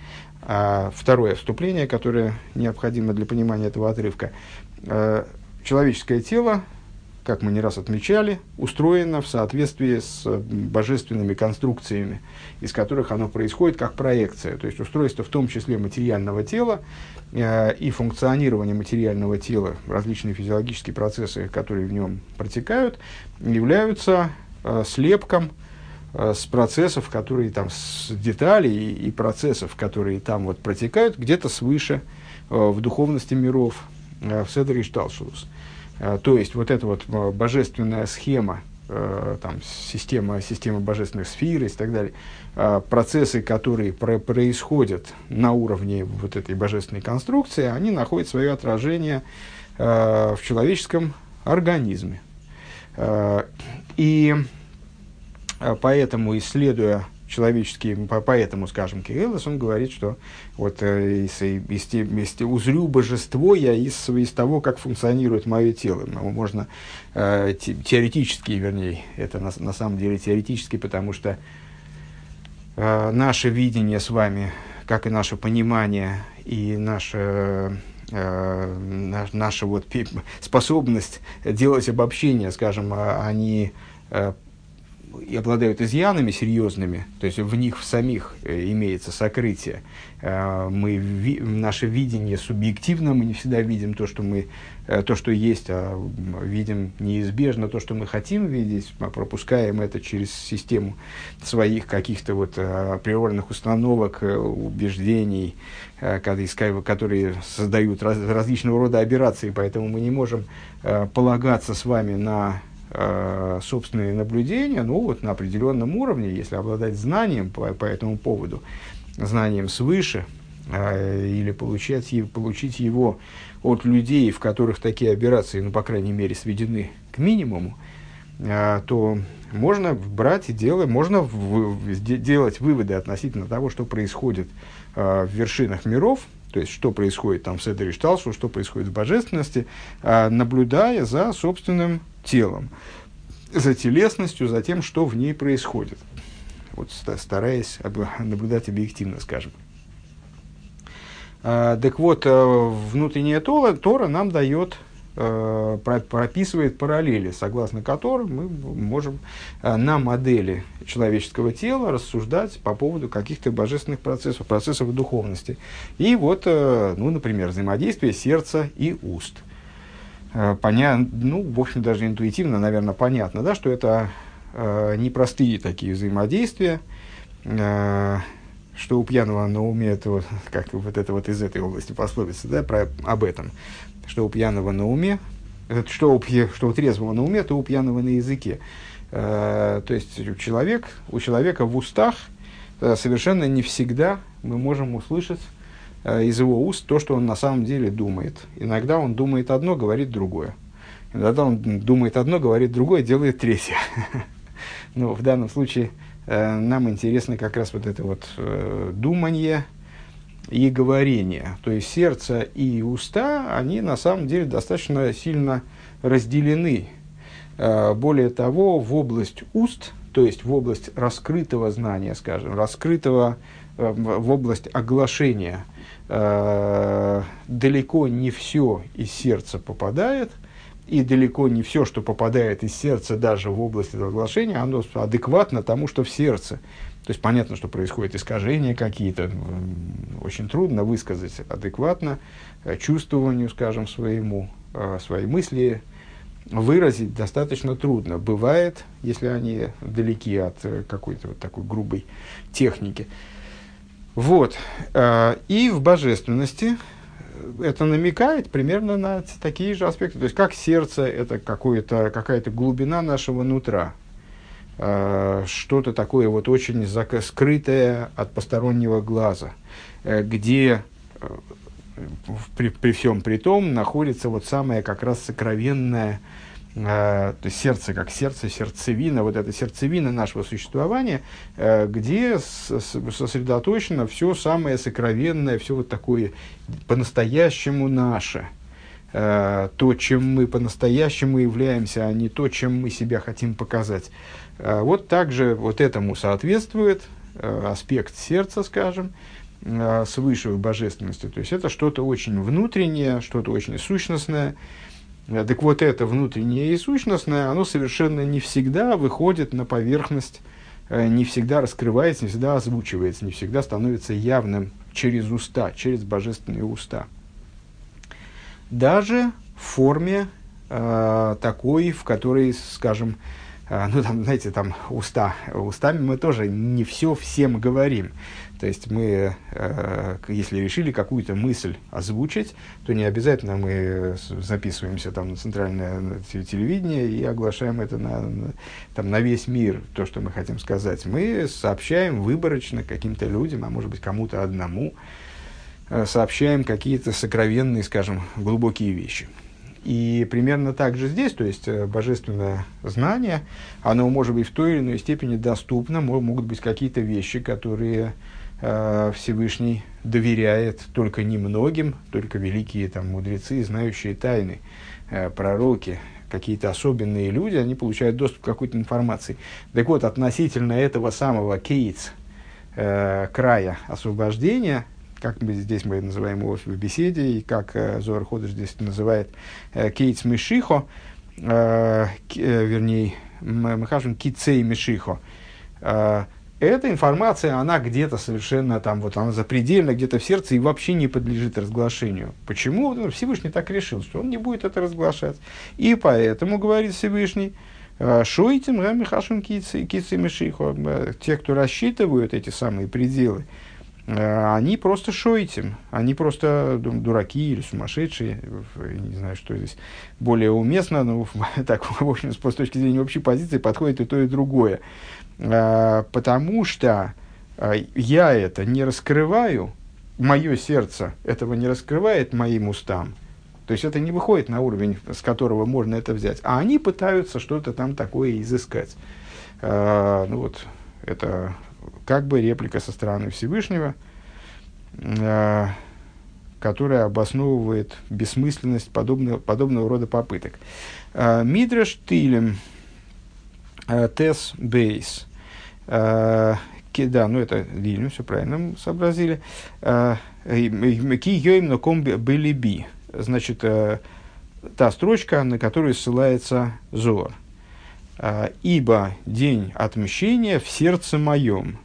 Второе вступление, которое необходимо для понимания этого отрывка. Человеческое тело, как мы не раз отмечали, устроено в соответствии с божественными конструкциями, из которых оно происходит как проекция. То есть устройство в том числе материального тела и функционирование материального тела, различные физиологические процессы, которые в нем протекают, являются слепком с процессов, которые там, с деталей и процессов, которые там вот протекают где-то свыше в духовности миров, в Седер и Шталшус. То есть вот эта вот божественная схема, там, система божественных сфер и так далее, процессы, которые происходят на уровне вот этой божественной конструкции, они находят свое отражение в человеческом организме. И поэтому, исследуя человеческие, поэтому, скажем, Кириллос, он говорит, что вот если узрю божество я из того, как функционирует мое тело. Можно теоретически, вернее, это на самом деле теоретически, потому что наше видение с вами, как и наше понимание и наша вот способность делать обобщения, скажем, они и обладают изъянами серьезными, то есть в них в самих имеется сокрытие. Наше видение субъективно, мы не всегда видим то, что есть, а видим неизбежно то, что мы хотим видеть, пропускаем это через систему своих каких-то вот априорных установок, убеждений, которые создают различного рода аберрации, поэтому мы не можем полагаться с вами на собственные наблюдения, ну вот на определенном уровне, если обладать знанием по этому поводу, знанием свыше, или получить его от людей, в которых такие аберрации, ну, по крайней мере, сведены к минимуму, то можно брать и делать, можно делать выводы относительно того, что происходит в вершинах миров, то есть, что происходит там в Седер и Шталшу, что происходит в божественности, наблюдая за собственным телом, за телесностью, за тем, что в ней происходит. Вот, стараясь наблюдать объективно, скажем. Так вот, внутренняя Тора нам дает, прописывает параллели, согласно которым мы можем на модели человеческого тела рассуждать по поводу каких-то божественных процессов духовности. И вот, ну, например, взаимодействие сердца и уст. В общем, даже интуитивно, наверное, понятно, да, что это непростые такие взаимодействия, что у пьяного на уме, это вот, как вот это вот из этой области пословица, да, об этом, что у пьяного на уме, что у трезвого на уме, то у пьяного на языке. То есть у человека в устах совершенно не всегда мы можем услышать из его уст то, что он на самом деле думает. Иногда он думает одно, говорит другое. Иногда он думает одно, говорит другое, делает третье. Но в данном случае нам интересно как раз вот это вот думание и говорение. То есть сердце и уста, они на самом деле достаточно сильно разделены. Более того, в область уст, то есть в область раскрытого знания, скажем, раскрытого в область оглашения, далеко не все из сердца попадает, и далеко не все, что попадает из сердца даже в область этого оглашения, оно адекватно тому, что в сердце. То есть понятно, что происходят искажения какие-то, очень трудно высказать адекватно чувствованию, скажем, своему, свои мысли выразить достаточно трудно. Бывает, если они далеки от какой-то вот такой грубой техники. Вот. И в божественности это намекает примерно на такие же аспекты. То есть, как сердце – это какая-то глубина нашего нутра. Что-то такое вот очень скрытое от постороннего глаза, где при всем при том находится вот самое как раз сокровенное, то есть сердце как сердце, сердцевина, вот эта сердцевина нашего существования, где сосредоточено все самое сокровенное, все вот такое по-настоящему наше, то, чем мы по-настоящему являемся, а не то, чем мы себя хотим показать. Вот также вот этому соответствует аспект сердца, скажем, свыше в божественности. То есть это что-то очень внутреннее, что-то очень сущностное. Так вот это внутреннее и сущностное, оно совершенно не всегда выходит на поверхность, не всегда раскрывается, не всегда озвучивается, не всегда становится явным через уста, через божественные уста. Даже в форме такой, в которой, скажем, знаете, там устами мы тоже не все всем говорим. То есть мы, если решили какую-то мысль озвучить, то не обязательно мы записываемся там на центральное телевидение и оглашаем это на весь мир, то, что мы хотим сказать. Мы сообщаем выборочно каким-то людям, а может быть кому-то одному, сообщаем какие-то сокровенные, скажем, глубокие вещи. И примерно так же здесь, то есть божественное знание, оно может быть в той или иной степени доступно, могут быть какие-то вещи, которые Всевышний доверяет только немногим, только великие там, мудрецы, знающие тайны, пророки, какие-то особенные люди, они получают доступ к какой-то информации. Так вот, относительно этого самого кейтс, края освобождения, как мы называем его в беседе, и как Зоар Ходеш здесь называет кейтс мишихо, вернее, мы скажем кицей мишихо, эта информация, она где-то совершенно там, вот она запредельно где-то в сердце и вообще не подлежит разглашению. Почему? Ну, Всевышний так решил, что он не будет это разглашать. И поэтому, говорит Всевышний, шуйтим рамихашим кицей мишихо, те, кто рассчитывают эти самые пределы, они просто шойтим, они просто дураки или сумасшедшие, не знаю, что здесь более уместно, но так, в общем, с точки зрения общей позиции подходит и то, и другое. Потому что я это не раскрываю, мое сердце этого не раскрывает моим устам, то есть это не выходит на уровень, с которого можно это взять, а они пытаются что-то там такое изыскать. Ну вот, это как бы реплика со стороны Всевышнего, которая обосновывает бессмысленность подобного рода попыток. Мидраш Тилем Тес Бейс. Да, ну это Вильню, все правильно мы сообразили. Ки йоим но ком были би. Значит, та строчка, на которую ссылается Зоар. Ибо день отмщения в сердце моем.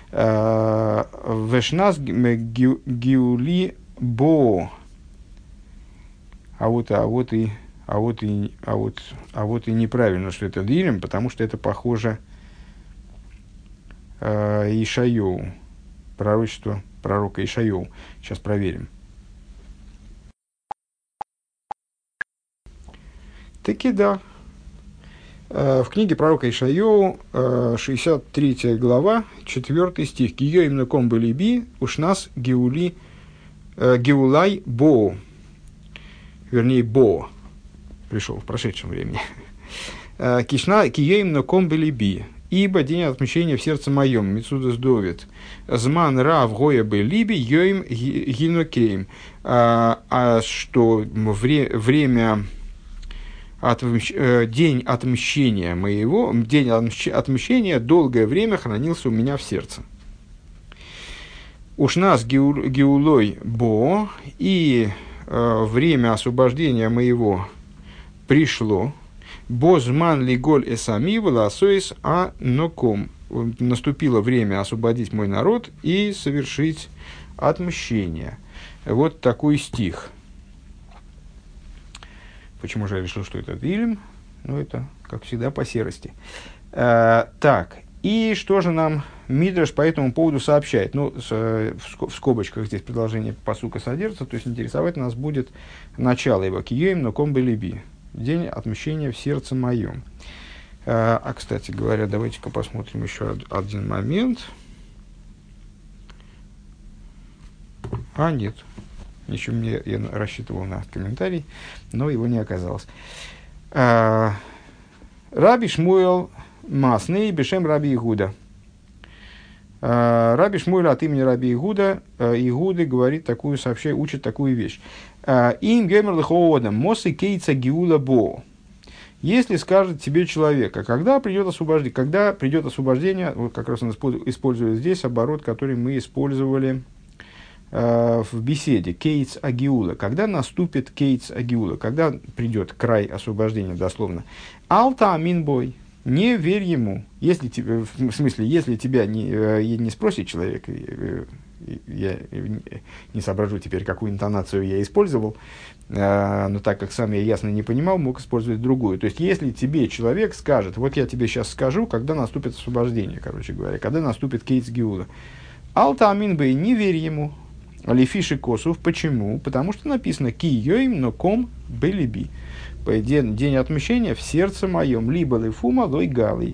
Вешнас гиули бо. А вот и неправильно, что это Дилем, потому что это похоже Ишайоу, пророчество пророка Ишайоу. Сейчас проверим. Таки да. В книге пророка Ишайоу, 63 глава, 4 стих. «Киё именно ком были би, уж нас геулай бо». Вернее, бо. пришел в прошедшем времени. Кишна киеем но комбелиби. Ибо день отмщения в сердце моем, Мицудас Довид, зман рав гоя бы либи, йоим гинокеем. Что время, день отмщения моего, день отмщения долгое время хранился у меня в сердце. Уж нас геулой бо, и время освобождения моего пришло. Бозман лиголь эсами волосоис а ноком. Наступило время освободить мой народ и совершить отмщение. Вот такой стих. Почему же я решил, что это Вильям? Ну, это, как всегда, по серости. Так, и что же нам Мидраш по этому поводу сообщает? Ну, в скобочках здесь продолжение пасука содержится, то есть интересовать нас будет начало его. Киёим ноком белиби. День отмщения в сердце моем. Кстати говоря, давайте-ка посмотрим еще один момент. Нет. Еще я рассчитывал на комментарий, но его не оказалось. Раби Шмуэл Масней бешем Раби Игуда. Раби Шмуэль от имени Раби Игуда, Игуды говорит такую, учит такую вещь. Им гемер лихоодам мосы кейца гиула бо. Если скажет тебе человек, когда придет освобождение, вот как раз он использует здесь оборот, который мы использовали в беседе, кейц агиула, когда наступит кейц агиула, когда придет край освобождения, дословно. Алта аминбой. Не верь ему, если тебя не спросит человек, я не соображу теперь, какую интонацию я использовал, но так как сам я ясно не понимал, мог использовать другую. То есть, если тебе человек скажет, вот я тебе сейчас скажу, когда наступит освобождение, короче говоря, когда наступит кейц гиула. Алта амин бей, не верь ему, алифиши косов, почему? Потому что написано ки йоим но ком белиби. День отмщения в сердце моем, либо лифума лой галый.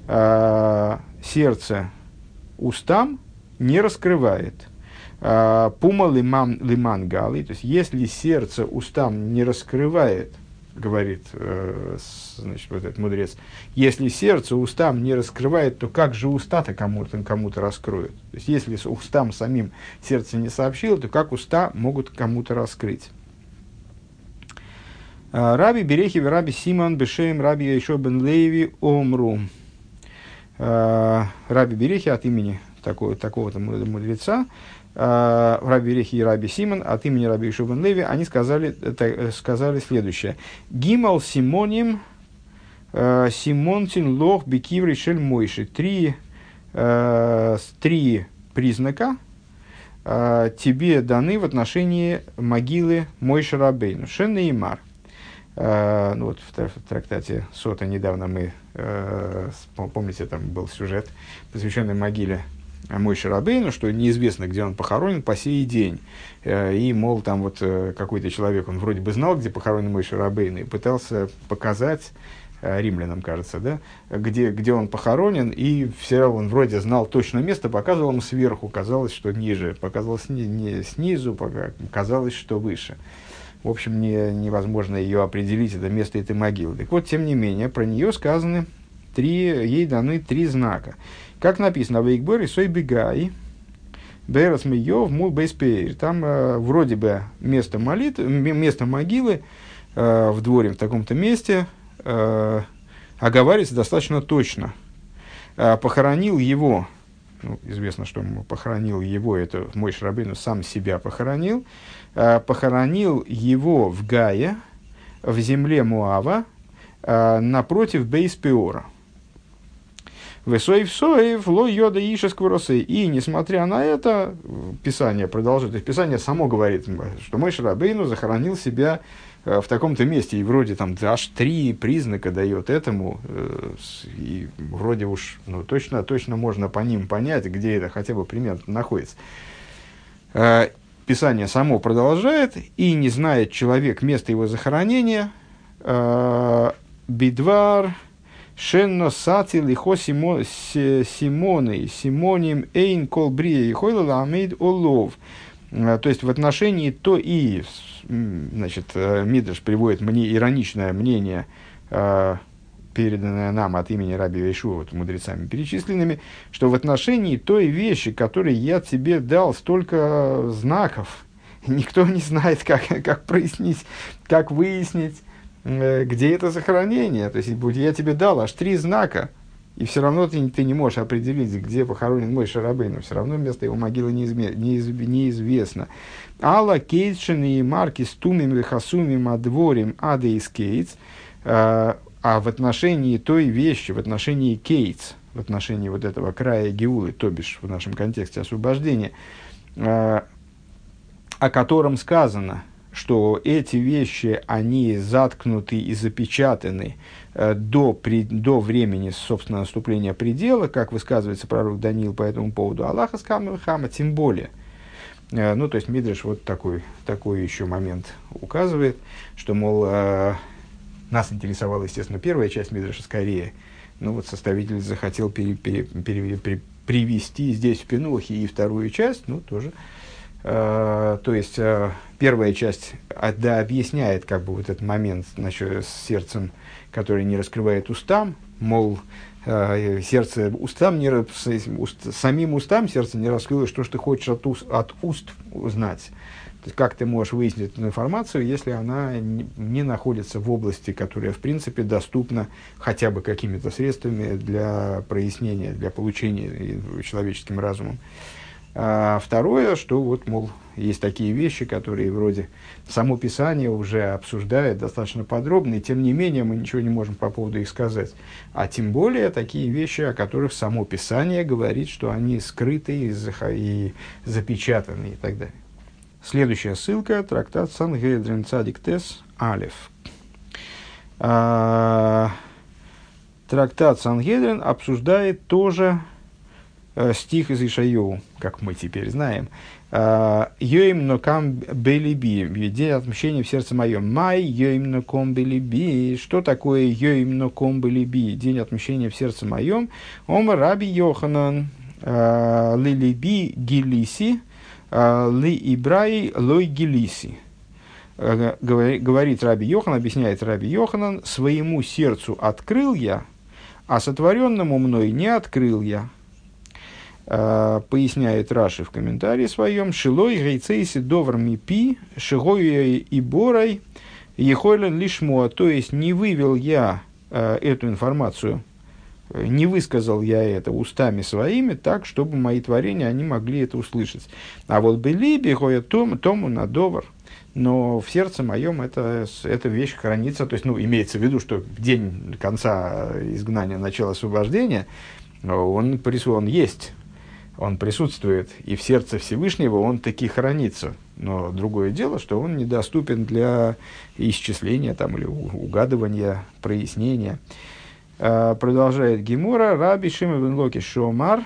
Сердце устам не раскрывает. Пума лиман галый. То есть, если сердце устам не раскрывает, говорит значит, вот этот мудрец, если сердце устам не раскрывает, то как же уста-то кому-то раскроют? То есть, если устам самим сердце не сообщило, то как уста могут кому-то раскрыть? Раби Берехи в Раби Симон Бешеем Раби Яишо бен Леви Омру. Раби Берехи от имени такого-то мудреца, Раби Берехи и Раби Симон от имени Раби Яишо бен Леви, они сказали следующее. Гимал Симоним Симонтин лох бекиври шель мойши. Три признака тебе даны в отношении могилы Мойши Рабейну. Шен Неймар. Вот в трактате Сота недавно мы, помните, там был сюжет, посвященный могиле Мойши Рабейну, что неизвестно, где он похоронен по сей день. И, мол, там вот какой-то человек, он вроде бы знал, где похоронен Мойши Рабейну, и пытался показать римлянам, кажется, да, где он похоронен, и все равно он вроде знал точно место, показывал ему сверху, казалось, что ниже, показалось не снизу, казалось, что выше. В общем, невозможно ее определить, это место этой могилы. Так вот, тем не менее, про нее сказаны ей даны три знака. Как написано, «Вейкбори сой бегай, берас мейов мул бейспейр». Там вроде бы место могилы в дворе, в таком-то месте, оговаривается достаточно точно. Похоронил его, известно, что похоронил его, это Мойши Рабейну сам себя похоронил, похоронил его в Гае, в земле Муава, напротив Бейс-Пеора. Весоев ло йода иша скворосы. И, несмотря на это, Писание продолжает. То есть, Писание само говорит, что Мойши Рабейну захоронил себя в таком-то месте. И вроде там аж три признака дает этому. И вроде уж точно можно по ним понять, где это хотя бы примерно находится. Писание само продолжает, и не знает человек место его захоронения. Бидвар шенно сати лихо симоной симоним эйн кол брия и хойла амейд олов. То есть в отношении то и значит, Мидраш приводит мне ироничное мнение, переданное нам от имени Раби Йошуа, вот, мудрецами перечисленными, что в отношении той вещи, которой я тебе дал столько знаков, никто не знает, как прояснить, как выяснить, где это захоронение. То есть, я тебе дал аж 3 знака, и все равно ты не можешь определить, где похоронен Моше Рабейну. Все равно место его могилы неизвестно. Алла Кейтшин и Марки с Тумим Вихасумим Адворим Адейс Кейтс. А в отношении той вещи, в отношении Кейтс, в отношении вот этого края Геулы, то бишь в нашем контексте освобождения, о котором сказано, что эти вещи, они заткнуты и запечатаны до времени, собственно, наступления предела, как высказывается пророк Даниил по этому поводу, Аллаха скамил хама, тем более. Ну, то есть, Мидраш вот такой еще момент указывает, что, мол, нас интересовала, естественно, первая часть Мидраша скорее, но вот составитель захотел привести здесь в Пинухе и вторую часть, ну, тоже. То есть, первая часть объясняет как бы вот этот момент, значит, с сердцем, который не раскрывает устам, мол, сердце устам самим устам сердце не раскрыло, что ж ты хочешь от уст узнать. То есть, как ты можешь выяснить эту информацию, если она не находится в области, которая, в принципе, доступна хотя бы какими-то средствами для прояснения, для получения человеческим разумом. А второе, что вот, мол, есть такие вещи, которые вроде само Писание уже обсуждает достаточно подробно, и тем не менее мы ничего не можем по поводу их сказать. А тем более такие вещи, о которых само Писание говорит, что они скрыты и запечатаны и так далее. Следующая ссылка – трактат Сангедрин Цадик Тес Алеф. Трактат Сангедрин обсуждает тоже стих из Ишайоу, как мы теперь знаем. «Йоим нокам белиби» – «День отмщения в сердце моем». «Май йоим нокам белиби» – «Что такое йоим нокам белиби» – «День отмщения в сердце моем». «Омар Раби Йоханан лилиби гилиси ли ибраи лой гилиси». Говорит Раби Йоханан, объясняет Раби Йоханан: «Своему сердцу открыл я, а сотворенному мной не открыл я». Поясняет Раши в комментарии своем: «Шилой гейцейси довар мипи, шигой и борой, ехойлен лишмо». То есть, не вывел я эту информацию, не высказал я это устами своими, так, чтобы мои творения, они могли это услышать. А вот белиби хоя тому на довар. Но в сердце моем эта вещь хранится, то есть, ну, имеется в виду, что в день конца изгнания, начала освобождения, он есть. Он присутствует, и в сердце Всевышнего он таки хранится. Но другое дело, что он недоступен для исчисления там, или угадывания, прояснения. Продолжает Гемора. Раби Шимон бен Локиш Шомар.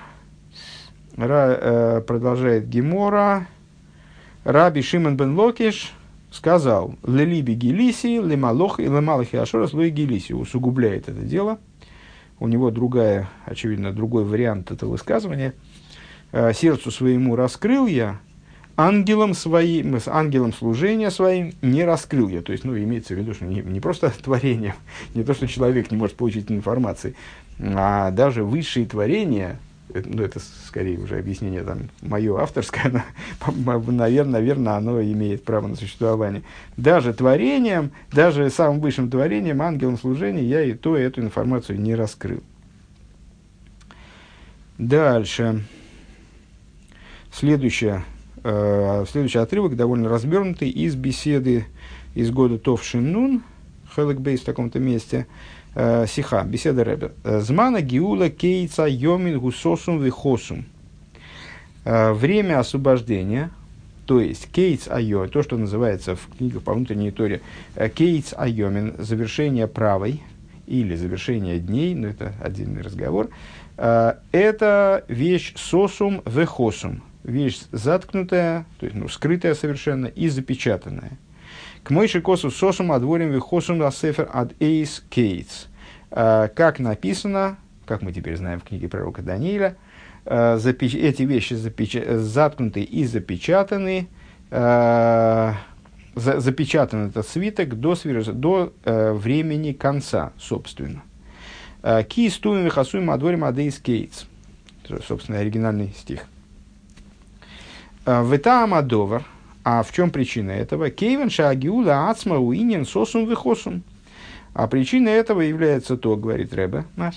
Продолжает Гемора. Раби Шимон бен Локиш сказал: «Лелиби гилиси, лемалахи ашорас лой гилиси». Усугубляет это дело. У него очевидно, другой вариант этого высказывания. «Сердцу своему раскрыл я, ангелом служения своим не раскрыл я». То есть, ну, имеется в виду, что не просто творение, не то, что человек не может получить информации, а даже высшие творения, ну, это скорее уже объяснение там, мое авторское, наверное, оно имеет право на существование. Даже творением, даже самым высшим творением, ангелом служения, я и эту информацию не раскрыл. Дальше. Следующий отрывок, довольно развернутый, из беседы из года Тов Шин Нун, Хелек Бейс в таком-то месте, Сиха, беседа Ребе. «Змана гиула кейца йомин гусосум вихосум». Время освобождения, то есть кейц айо, то, что называется в книгах по внутренней торе кейц айомин, завершение правой или завершение дней, но это отдельный разговор, это вещь сосум вехосум, вещь заткнутая, то есть, ну, скрытая совершенно и запечатанная. К мойши косу сосум адворим вихосум ласефер ад эйс кейтс. Как написано, как мы теперь знаем в книге пророка Даниила, эти вещи заткнуты и запечатаны запечатан этот свиток до времени конца, собственно. Ки стуми хасуй мадворим адейс кейтс. Собственно, оригинальный стих. Вета амадовар. А в чем причина этого? Кейвен шаагиула ацма уинен сосум вихосум. А причиной этого является то, говорит Ребе наш,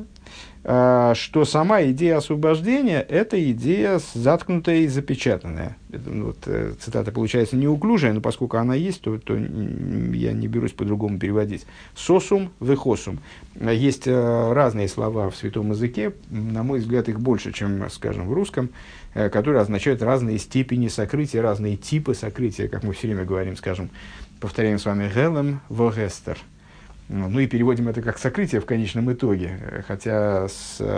что сама идея освобождения – это идея заткнутая и запечатанная. Это, вот, цитата получается неуклюжая, но поскольку она есть, то я не берусь по-другому переводить. Сосум вехосум. Есть разные слова в святом языке, на мой взгляд, их больше, чем, скажем, в русском, которые означают разные степени сокрытия, разные типы сокрытия, как мы все время говорим, скажем, повторяем с вами «гелем вогестер». Ну и переводим это как сокрытие в конечном итоге, хотя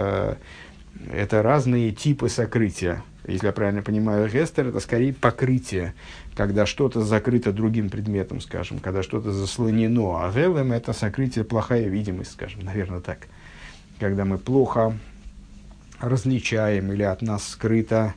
это разные типы сокрытия. Если я правильно понимаю, гестер – это скорее покрытие, когда что-то закрыто другим предметом, скажем, когда что-то заслонено, а гелем – это сокрытие, плохая видимость, скажем, наверное, так. Когда мы плохо различаем или от нас скрыта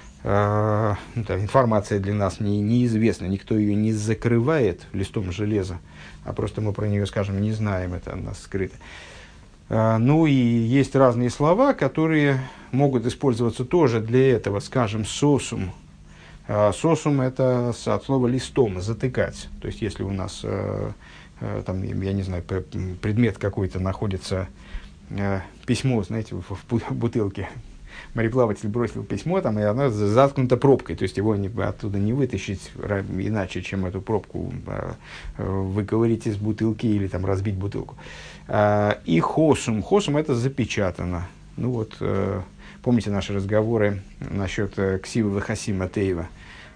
информация для нас неизвестна, никто ее не закрывает листом железа, а просто мы про нее, скажем, не знаем, это от нас скрыто. Ну и есть разные слова, которые могут использоваться тоже для этого, скажем, сосум. Сосум – это от слова листом, затыкать. То есть, если у нас, там, я не знаю, предмет какой-то находится, письмо, знаете, в бутылке, мореплаватель бросил письмо, там, и оно заткнуто пробкой, то есть его оттуда не вытащить иначе, чем эту пробку выковырить из бутылки или там, разбить бутылку. И хосум. Хосум – это запечатано. Ну вот, помните наши разговоры насчет ксивы вахасима тейва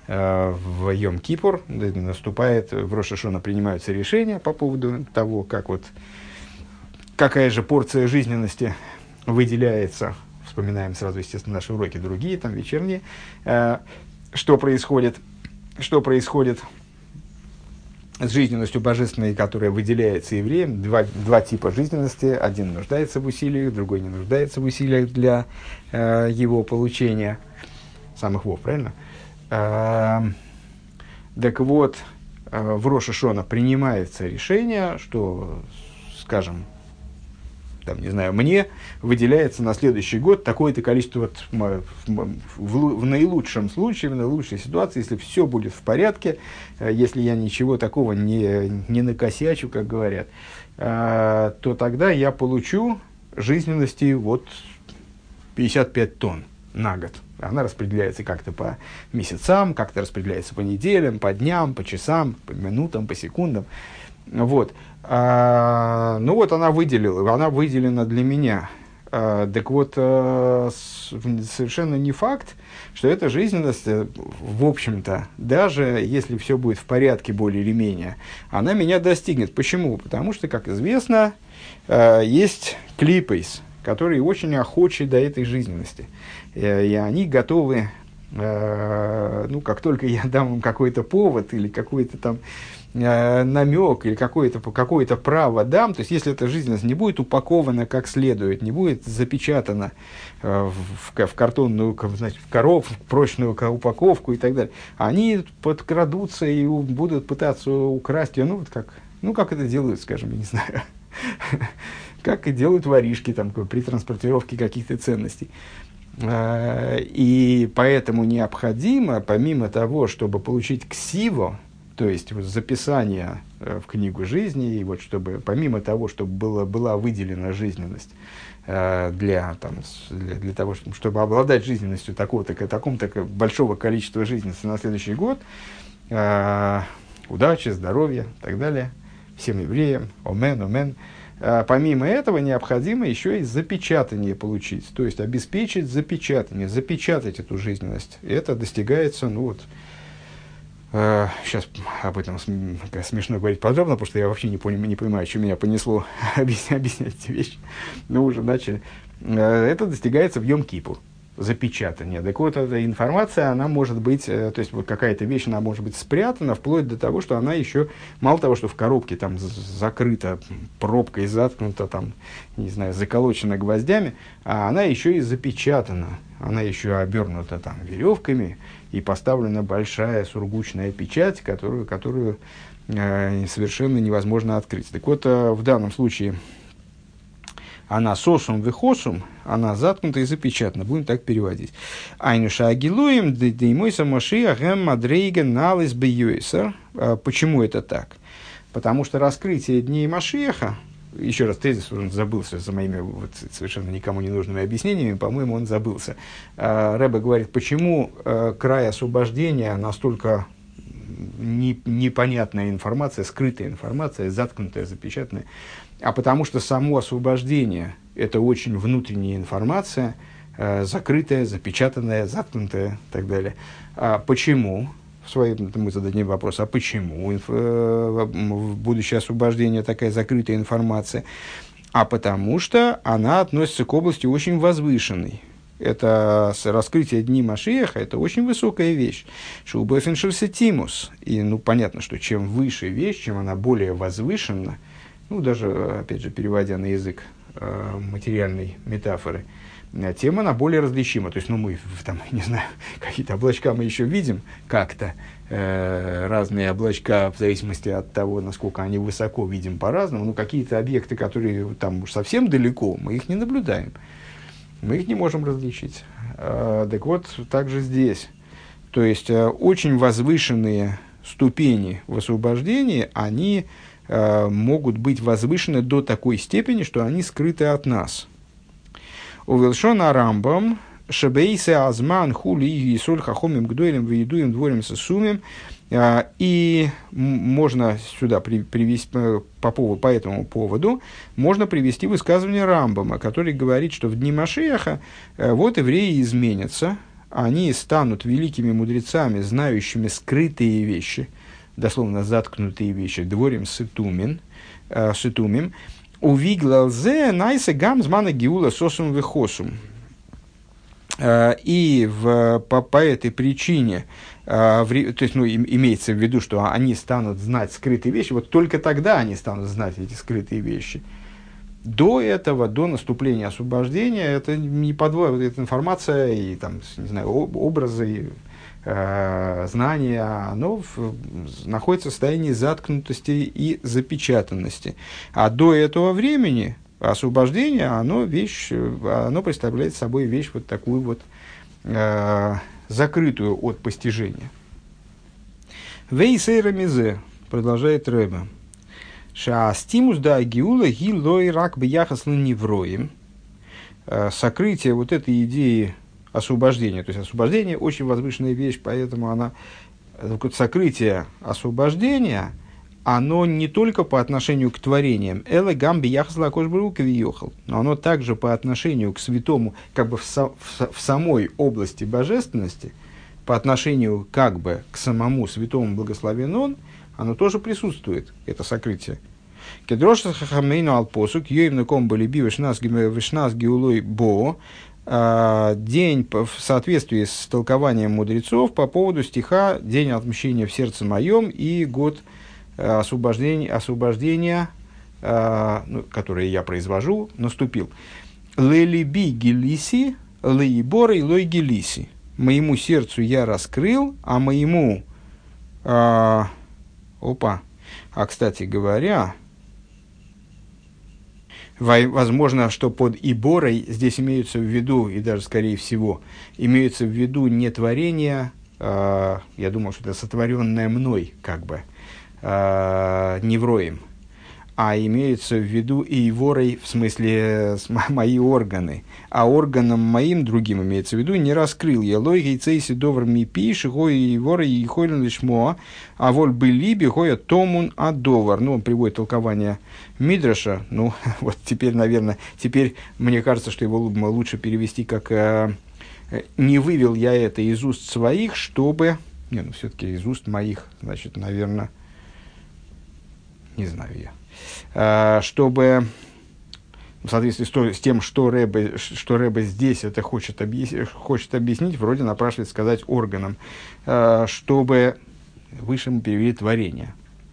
в Йом-Кипур, наступает, в Рош ха-Шана принимаются решения по поводу того, как вот, какая же порция жизненности выделяется. Вспоминаем сразу, естественно, наши уроки другие, там вечерние. Что происходит с жизненностью божественной, которая выделяется евреям. Два типа жизненности. Один нуждается в усилиях, другой не нуждается в усилиях для его получения. Самых вов, правильно? Так вот, в Рош ха-Шана принимается решение, что, скажем, там, не знаю, мне выделяется на следующий год такое-то количество, в наилучшем случае, в наилучшей ситуации, если все будет в порядке, если я ничего такого не накосячу, как говорят, то тогда я получу жизненности вот 55 тонн на год. Она распределяется как-то по месяцам, как-то распределяется по неделям, по дням, по часам, по минутам, по секундам. Вот. Ну вот она выделена для меня. Так вот, совершенно не факт, что эта жизненность, в общем-то, даже если все будет в порядке более или менее, она меня достигнет. Почему? Потому что, как известно, есть клипейс, которые очень охочи до этой жизненности. И они готовы, ну, как только я дам им какой-то повод или какой-то там намек или какое-то право дам, то есть если эта жизненность не будет упакована как следует, не будет запечатана в картонную, значит, в коробку, в прочную упаковку и так далее, они подкрадутся и будут пытаться украсть ее, как это делают, скажем, я не знаю, как и делают воришки там, при транспортировке каких-то ценностей. И поэтому необходимо, помимо того, чтобы получить ксиво, то есть записание в книгу жизни, и вот чтобы, помимо того, чтобы была выделена жизненность для того, чтобы обладать жизненностью такого-то большого количества жизненности на следующий год, удачи, здоровья и так далее, всем евреям, омен. Помимо этого необходимо еще и запечатание получить, то есть обеспечить запечатание, запечатать эту жизненность. И это достигается, сейчас об этом смешно говорить подробно, потому что я вообще не понимаю, что меня понесло объяснять эти вещи. Но уже начали. Это достигается в Йом-Кипур. Запечатание. Так вот, эта информация, она может быть, то есть вот какая-то вещь, она может быть спрятана, вплоть до того, что она еще, мало того, что в коробке там закрыта, пробкой заткнута, там, не знаю, заколочена гвоздями, а она еще и запечатана. Она еще обернута там веревками и поставлена большая сургучная печать, которую совершенно невозможно открыть. Так вот, в данном случае она сосум вихосум, она заткнута и запечатана. Будем так переводить. Айнуша агилуем деймойса машия гэм мадрейга налис бьюэсер. Почему это так? Потому что раскрытие дней Машиаха, еще раз тезис, он забылся за моими совершенно никому не нужными объяснениями, по-моему, он забылся. Ребе говорит, почему край освобождения настолько непонятная информация, скрытая информация, заткнутая, запечатанная, а потому что само освобождение – это очень внутренняя информация, закрытая, запечатанная, заткнутая и так далее. Почему? Мы зададим вопрос, а почему в будущее освобождение такая закрытая информация? А потому что она относится к области очень возвышенной. Это раскрытие дней Машиаха, это очень высокая вещь. Шубэфен шерсетимус. И понятно, что чем выше вещь, чем она более возвышена, даже, опять же, переводя на язык материальной метафоры, тем она более различима. То есть, мы, не знаю, какие-то облачка мы еще видим как-то, разные облачка, в зависимости от того, насколько они высоко, видим по-разному. Какие-то объекты, которые там уж совсем далеко, мы их не наблюдаем. Мы их не можем различить. Так вот, также здесь. То есть, очень возвышенные ступени в освобождении, они могут быть возвышены до такой степени, что они скрыты от нас. Увелшона Рамбам, шебейсе азман хули и соль хахомим гдойлем выедуем дворим сосумим. И можно сюда привести, по этому поводу, можно привести высказывание Рамбама, который говорит, что в дни Машиаха евреи изменятся, они станут великими мудрецами, знающими скрытые вещи, дословно заткнутые вещи, дворим сытумим, увиглалзе найсе гамзмана гиула сосум вихосум. И по этой причине, то есть, имеется в виду, что они станут знать скрытые вещи, вот только тогда они станут знать эти скрытые вещи. До этого, до наступления освобождения, это не эта информация и образы, знания, оно находится в состоянии заткнутости и запечатанности. А до этого времени освобождение, оно представляет собой вещь вот такую вот закрытую от постижения. Вейсейра мизе, продолжает Ребе, шаастимус да гиула ги лой рак бияхас лневроим. Сокрытие вот этой идеи освобождения, то есть освобождение очень возвышенная вещь, поэтому сокрытие освобождения, оно не только по отношению к творениям, элэ гамби яхзла кошбрук виёхал, но оно также по отношению к святому, как бы в самой области божественности, по отношению как бы к самому святому благословен он, оно тоже присутствует, это сокрытие. Кедроша хахамейну алпосук, йоим наком балиби вишнас геулой бо, день в соответствии с толкованием мудрецов по поводу стиха «День отмщения в сердце моем» и год освобождения, который я произвожу, наступил. «Лелиби гелиси, леиборой лой гелиси». Моему сердцу я раскрыл, а моему... кстати говоря... Возможно, что под «иборой» здесь имеются в виду, и даже скорее всего, имеются в виду не творение, я думал, что это сотворенное мной, невроем, а имеются в виду «иворой» в смысле мои органы, а органом моим другим имеется в виду «не раскрыл я лойгей цейси довар ми пиш, гой иворой и хойлен лишмо, а воль былиби гоя томун адовар». Он приводит толкование Мидраша, вот теперь, наверное, мне кажется, что его лучше перевести как «не вывел я это из уст своих, чтобы...» все-таки из уст моих, значит, наверное, не знаю я. Чтобы, в соответствии с тем, что Ребе здесь это хочет объяснить, вроде напрашивает сказать органам, чтобы выше мы перевели творение.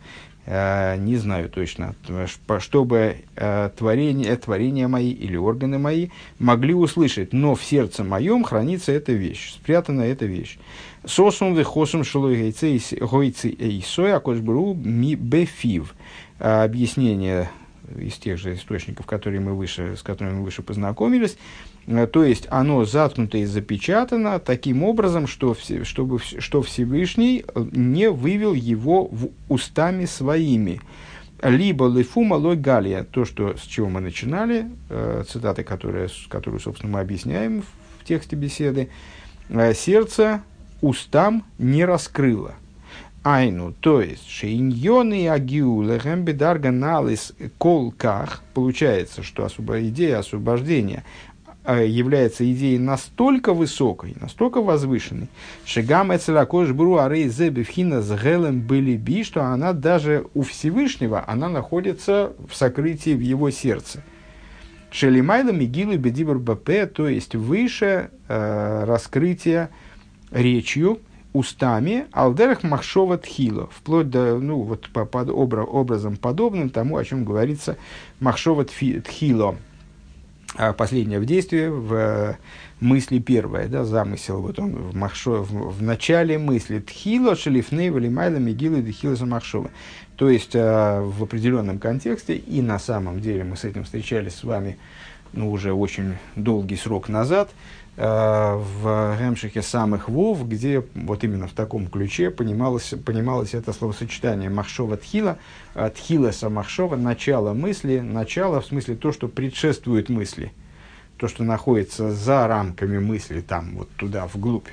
не знаю точно, чтобы творения мои или органы мои могли услышать, но в сердце моем хранится эта вещь, спрятана эта вещь. Сосум вехосум шелой гойцы эйсой акошбру ми бефив. Объяснение из тех же источников, с которыми мы выше познакомились. То есть, оно заткнуто и запечатано таким образом, что Всевышний не вывел его устами своими. Либо лифума лой галия, то, с чего мы начинали, цитаты, которую, собственно, мы объясняем в тексте беседы, сердце устам не раскрыло. Айну, то есть, шейньоны агиу лэхэм бедарганалис колках, получается, что идея освобождения является идеей настолько высокой, настолько возвышенной, шигам эцелакош бру арей зебевхина с гелем былиби, что она даже у Всевышнего, она находится в сокрытии в его сердце. Шелимайла мигилу бедибр бапе, то есть выше раскрытия речью, устами, алдерах махшова тхило, вплоть до, образом подобным тому, о чем говорится махшова тхило. Последнее в действии, в мысли первое, да, замысел, вот он в начале мысли тхило шелифней валимайла мигилы дхило за махшова. То есть в определенном контексте, и на самом деле мы с этим встречались с вами уже очень долгий срок назад, в Гемшихе самых Вов, где вот именно в таком ключе понималось это словосочетание махшова тхила, тхила самахшова, начало мысли, начало в смысле то, что предшествует мысли, то, что находится за рамками мысли, там, вот туда, вглубь.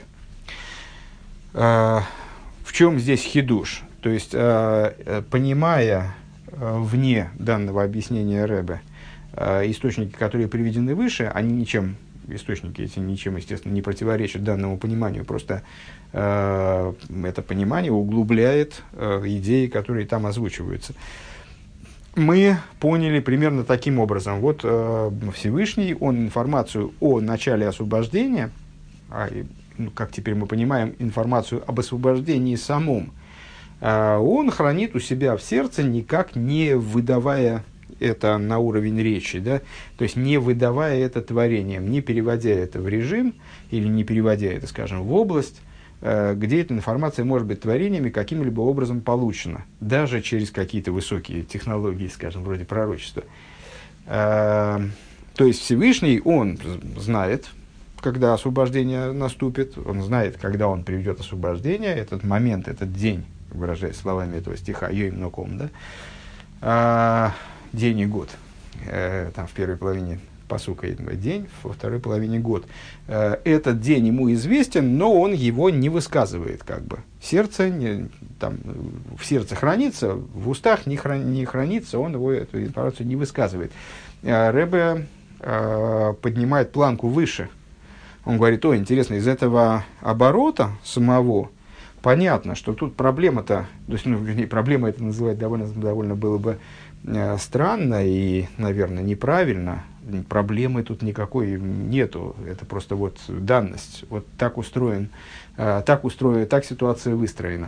В чем здесь хидуш? То есть, понимая вне данного объяснения Ребе источники, которые приведены выше, они ничем, источники эти ничем, естественно, не противоречат данному пониманию, просто это понимание углубляет идеи, которые там озвучиваются. Мы поняли примерно таким образом. Вот Всевышний, он информацию о начале освобождения, как теперь мы понимаем, информацию об освобождении самом, он хранит у себя в сердце, никак не выдавая это на уровень речи, да? То есть не выдавая это творением, не переводя это в режим или не переводя это, скажем, в область, где эта информация может быть творениями каким-либо образом получена, даже через какие-то высокие технологии, скажем, вроде пророчества. То есть Всевышний, он знает, когда освобождение наступит, он знает, когда он приведет освобождение, этот момент, этот день, выражаясь словами этого стиха, «Йоим ноком», да, день и год, там в первой половине пасука день, во второй половине год. Этот день ему известен, но он его не высказывает, как бы. Сердце, там, в сердце хранится, в устах не хранится, он его, эту информацию не высказывает. Ребе поднимает планку выше. Он говорит: о, интересно, из этого оборота самого понятно, что тут проблема-то, то есть, проблема это называть довольно было бы странно и, наверное, неправильно. Проблемы тут никакой нету. Это просто вот данность. Вот так так ситуация выстроена.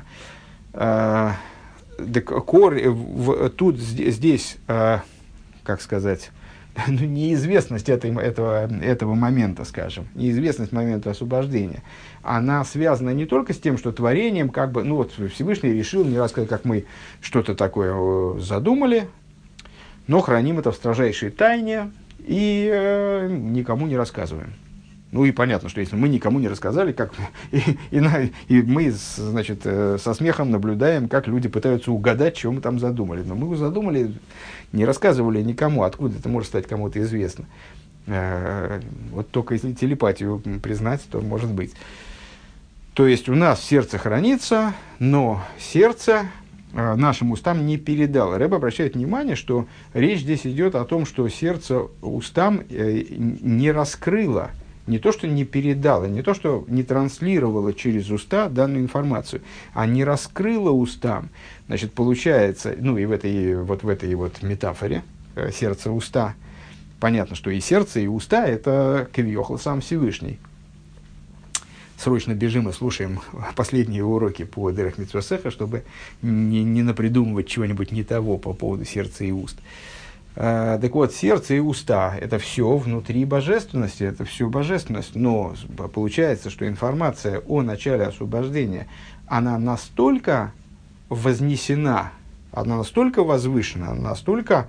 Тут, здесь, как сказать, неизвестность этого момента, скажем, неизвестность момента освобождения, она связана не только с тем, что творением, как бы, Всевышний решил не рассказать, как мы что-то такое задумали, но храним это в строжайшей тайне и никому не рассказываем. И понятно, что если мы никому не рассказали, и мы, значит, со смехом наблюдаем, как люди пытаются угадать, чего мы там задумали. Но мы задумали, не рассказывали никому, откуда это может стать кому-то известно. Вот только если телепатию признать, то может быть. То есть у нас сердце хранится, но сердце нашим устам не передало. Рэб обращает внимание, что речь здесь идет о том, что сердце устам не раскрыло, не то, что не передало, не то, что не транслировало через уста данную информацию, а не раскрыло устам. Значит, получается, и в этой метафоре сердце-уста, понятно, что и сердце, и уста – это кавиохл сам Всевышний. срочно бежим и слушаем последние уроки по Дерех Мицвот Сехер, чтобы не напридумывать чего-нибудь не того по поводу сердца и уст. Так вот, сердце и уста – это все внутри божественности, это все божественность. Но получается, что информация о начале освобождения, она настолько вознесена, она настолько возвышена, она настолько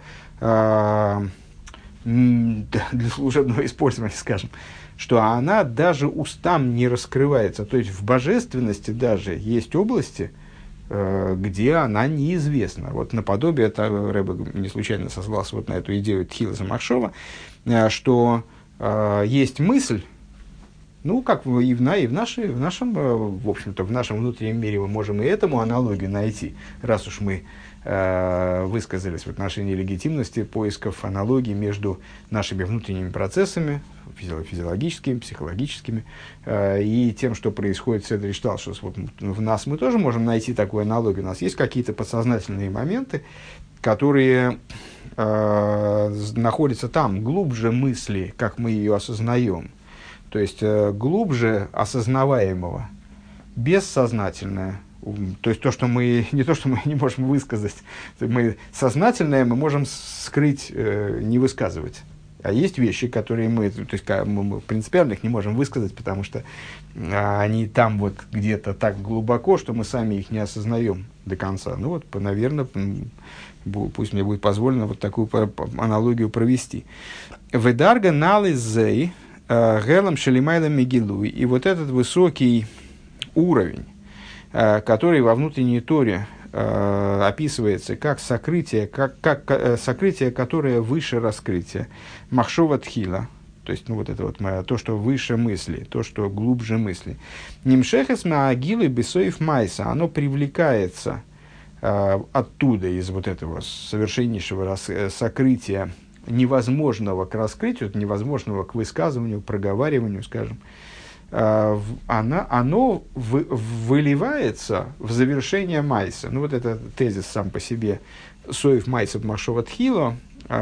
для служебного использования, скажем, что она даже устам не раскрывается. То есть в божественности даже есть области, где она неизвестна. Вот наподобие, Рэбе не случайно сослался вот на эту идею Тхиласа Махшова, что есть мысль, ну, как и в нашем, в общем-то, в нашем внутреннем мире мы можем и этому аналогию найти, раз уж мы высказались в отношении легитимности поисков аналогий между нашими внутренними процессами, физиологическими, психологическими, и тем, что происходит в Седер Шталшус. Вот в нас мы тоже можем найти такую аналогию. У нас есть какие-то подсознательные моменты, которые находятся там, глубже мысли, как мы ее осознаем. То есть глубже осознаваемого, бессознательное. То есть не то, что мы не можем высказать, мы сознательное мы можем скрыть, не высказывать. А есть вещи, которые мы принципиально их не можем высказать, потому что они там вот где-то так глубоко, что мы сами их не осознаем до конца. Ну вот, наверное, пусть мне будет позволено вот такую аналогию провести. Ведарга нализей гелам шелимайлам мигилуй. И вот этот высокий уровень, который во внутренней Торе описывается как сокрытие, сокрытие, которое выше раскрытия. Махшова тхила, то есть вот это вот то, что выше мысли, то, что глубже мысли. Нимшехес маагилы бесоев майса, оно привлекается оттуда, из вот этого совершеннейшего сокрытия, невозможного к раскрытию, невозможного к высказыванию, проговариванию, скажем, оно выливается в завершение майса. Ну, вот это тезис сам по себе. Соев майса Махшова тхило,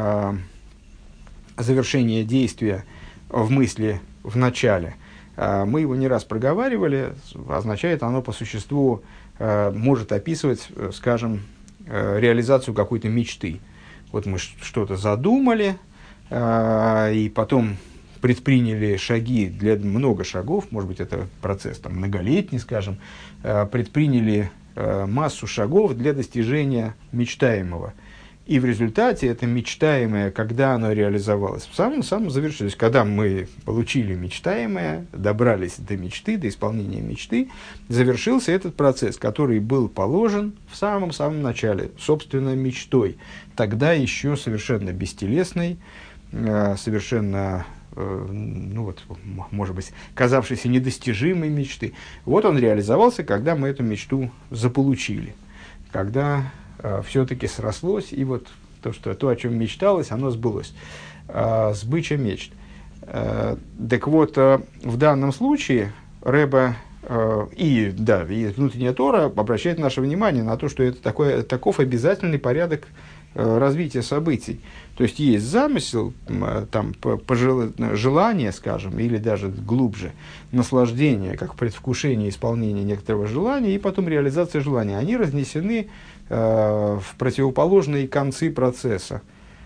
завершение действия в мысли в начале. Мы его не раз проговаривали, означает оно по существу, может описывать, скажем, реализацию какой-то мечты. Вот мы что-то задумали, и потом предприняли шаги, много шагов, может быть, это процесс многолетний, скажем, предприняли массу шагов для достижения мечтаемого. И в результате это мечтаемое, когда оно реализовалось, в самом завершении, то есть когда мы получили мечтаемое, добрались до мечты, до исполнения мечты, завершился этот процесс, который был положен в самом-самом начале, собственно, мечтой. Тогда еще совершенно бестелесной, совершенно, может быть, казавшейся недостижимой мечты. Вот он реализовался, когда мы эту мечту заполучили, когда все-таки срослось, и вот то, о чем мечталось, оно сбылось. Сбыча мечт. Так вот, в данном случае Рэбе и внутренняя Тора обращает наше внимание на то, что это таков обязательный порядок развития событий. То есть есть замысел, желание, скажем, или даже глубже, наслаждение, как предвкушение исполнения некоторого желания, и потом реализация желания. Они разнесены в противоположные концы процесса.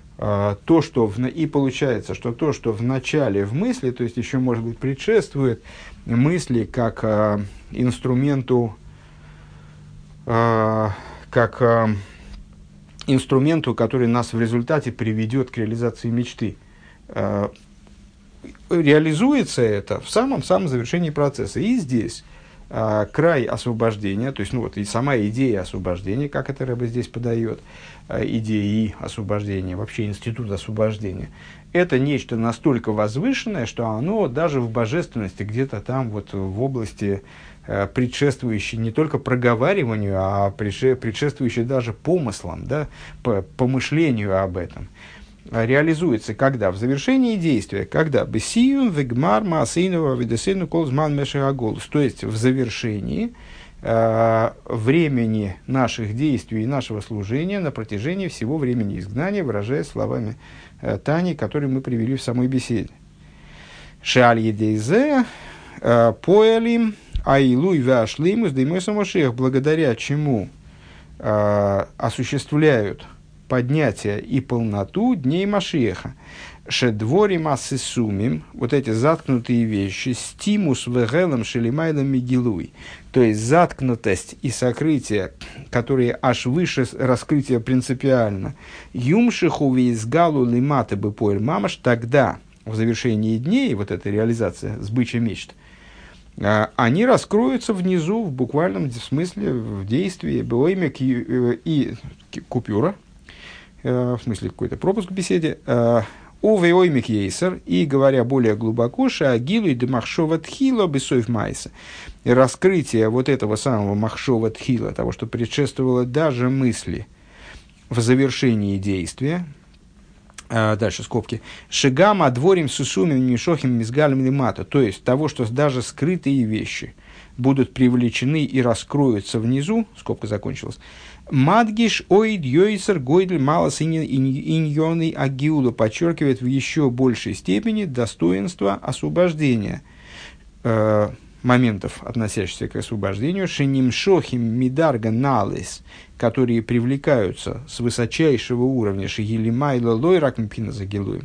И получается, что то, что в начале в мысли, то есть еще, может быть, предшествует мысли как инструменту, который нас в результате приведет к реализации мечты. Реализуется это в самом-самом завершении процесса. И здесь край освобождения, то есть и сама идея освобождения, как это Рэбе здесь подает, идеи освобождения, вообще институт освобождения, это нечто настолько возвышенное, что оно даже в божественности, где-то там в области, предшествующей не только проговариванию, а предшествующей даже помыслам, помышлению об этом, реализуется когда? В завершении действия. Когда? Бесиюм вегмар маасейнова видесейну колзман мешаголус. То есть в завершении времени наших действий и нашего служения на протяжении всего времени изгнания, выражая словами Тани, которые мы привели в самой беседе. Шаль едейзе Поэлим айлуй вяшлимус дымэсом Машиах, благодаря чему осуществляют поднятие и полноту дней Машиаха. Шедворим асысумим, вот эти заткнутые вещи, стимус вегелом шелимайлом мигилуй, то есть заткнутость и сокрытие, которые аж выше раскрытия принципиально. Юмшиху визгалу лиматы бы поэль мамаш, тогда, в завершении дней, вот эта реализация сбыча мечт, они раскроются внизу, в буквальном смысле, в действии, боимек и купюра, в смысле какой-то пропуск в беседе, увейоймик ейсер, и говоря более глубоко, шаагилу и демахшова тхила бесойф майса. И раскрытие вот этого самого махшова тхила, того, что предшествовало даже мысли в завершении действия, дальше скобки, шигама дворим сусумим мишохим мизгалем лимата, то есть того, что даже скрытые вещи будут привлечены и раскроются внизу, скобка закончилась, Мадгиш оид йойсер гойдль малос иньоный агиула подчеркивает в еще большей степени достоинство освобождения моментов, относящихся к освобождению, шенимшохим мидарга налис, которые привлекаются с высочайшего уровня, шегилимайла лойрак мпина загилуем,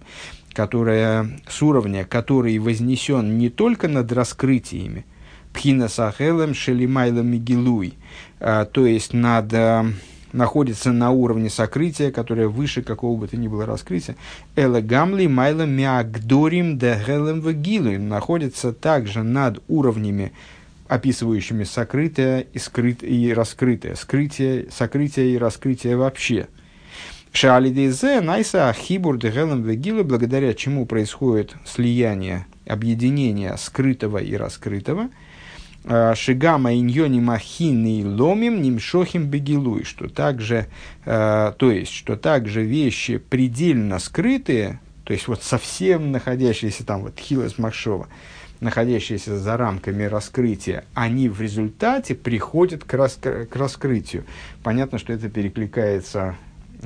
с уровня, который вознесен не только над раскрытиями, пхина сахелем шелимайлом мигилуй, то есть находится на уровне сокрытия, которое выше какого бы то ни было раскрытия. Эла гамли майла миагдорим дегелем вагилуй, находится также над уровнями, описывающими сокрытие и раскрытие, сокрытие и раскрытие вообще. Шаалидезе найса ахибур дегелем вагилуй, благодаря чему происходит слияние, объединение скрытого и раскрытого. Шигама иньони махины ломим нимшохим бегилуй, что также, то есть, что также вещи предельно скрытые, то есть вот совсем находящиеся там, вот хилос махшова, находящиеся за рамками раскрытия, они в результате приходят к раскрытию. Понятно, что это перекликается,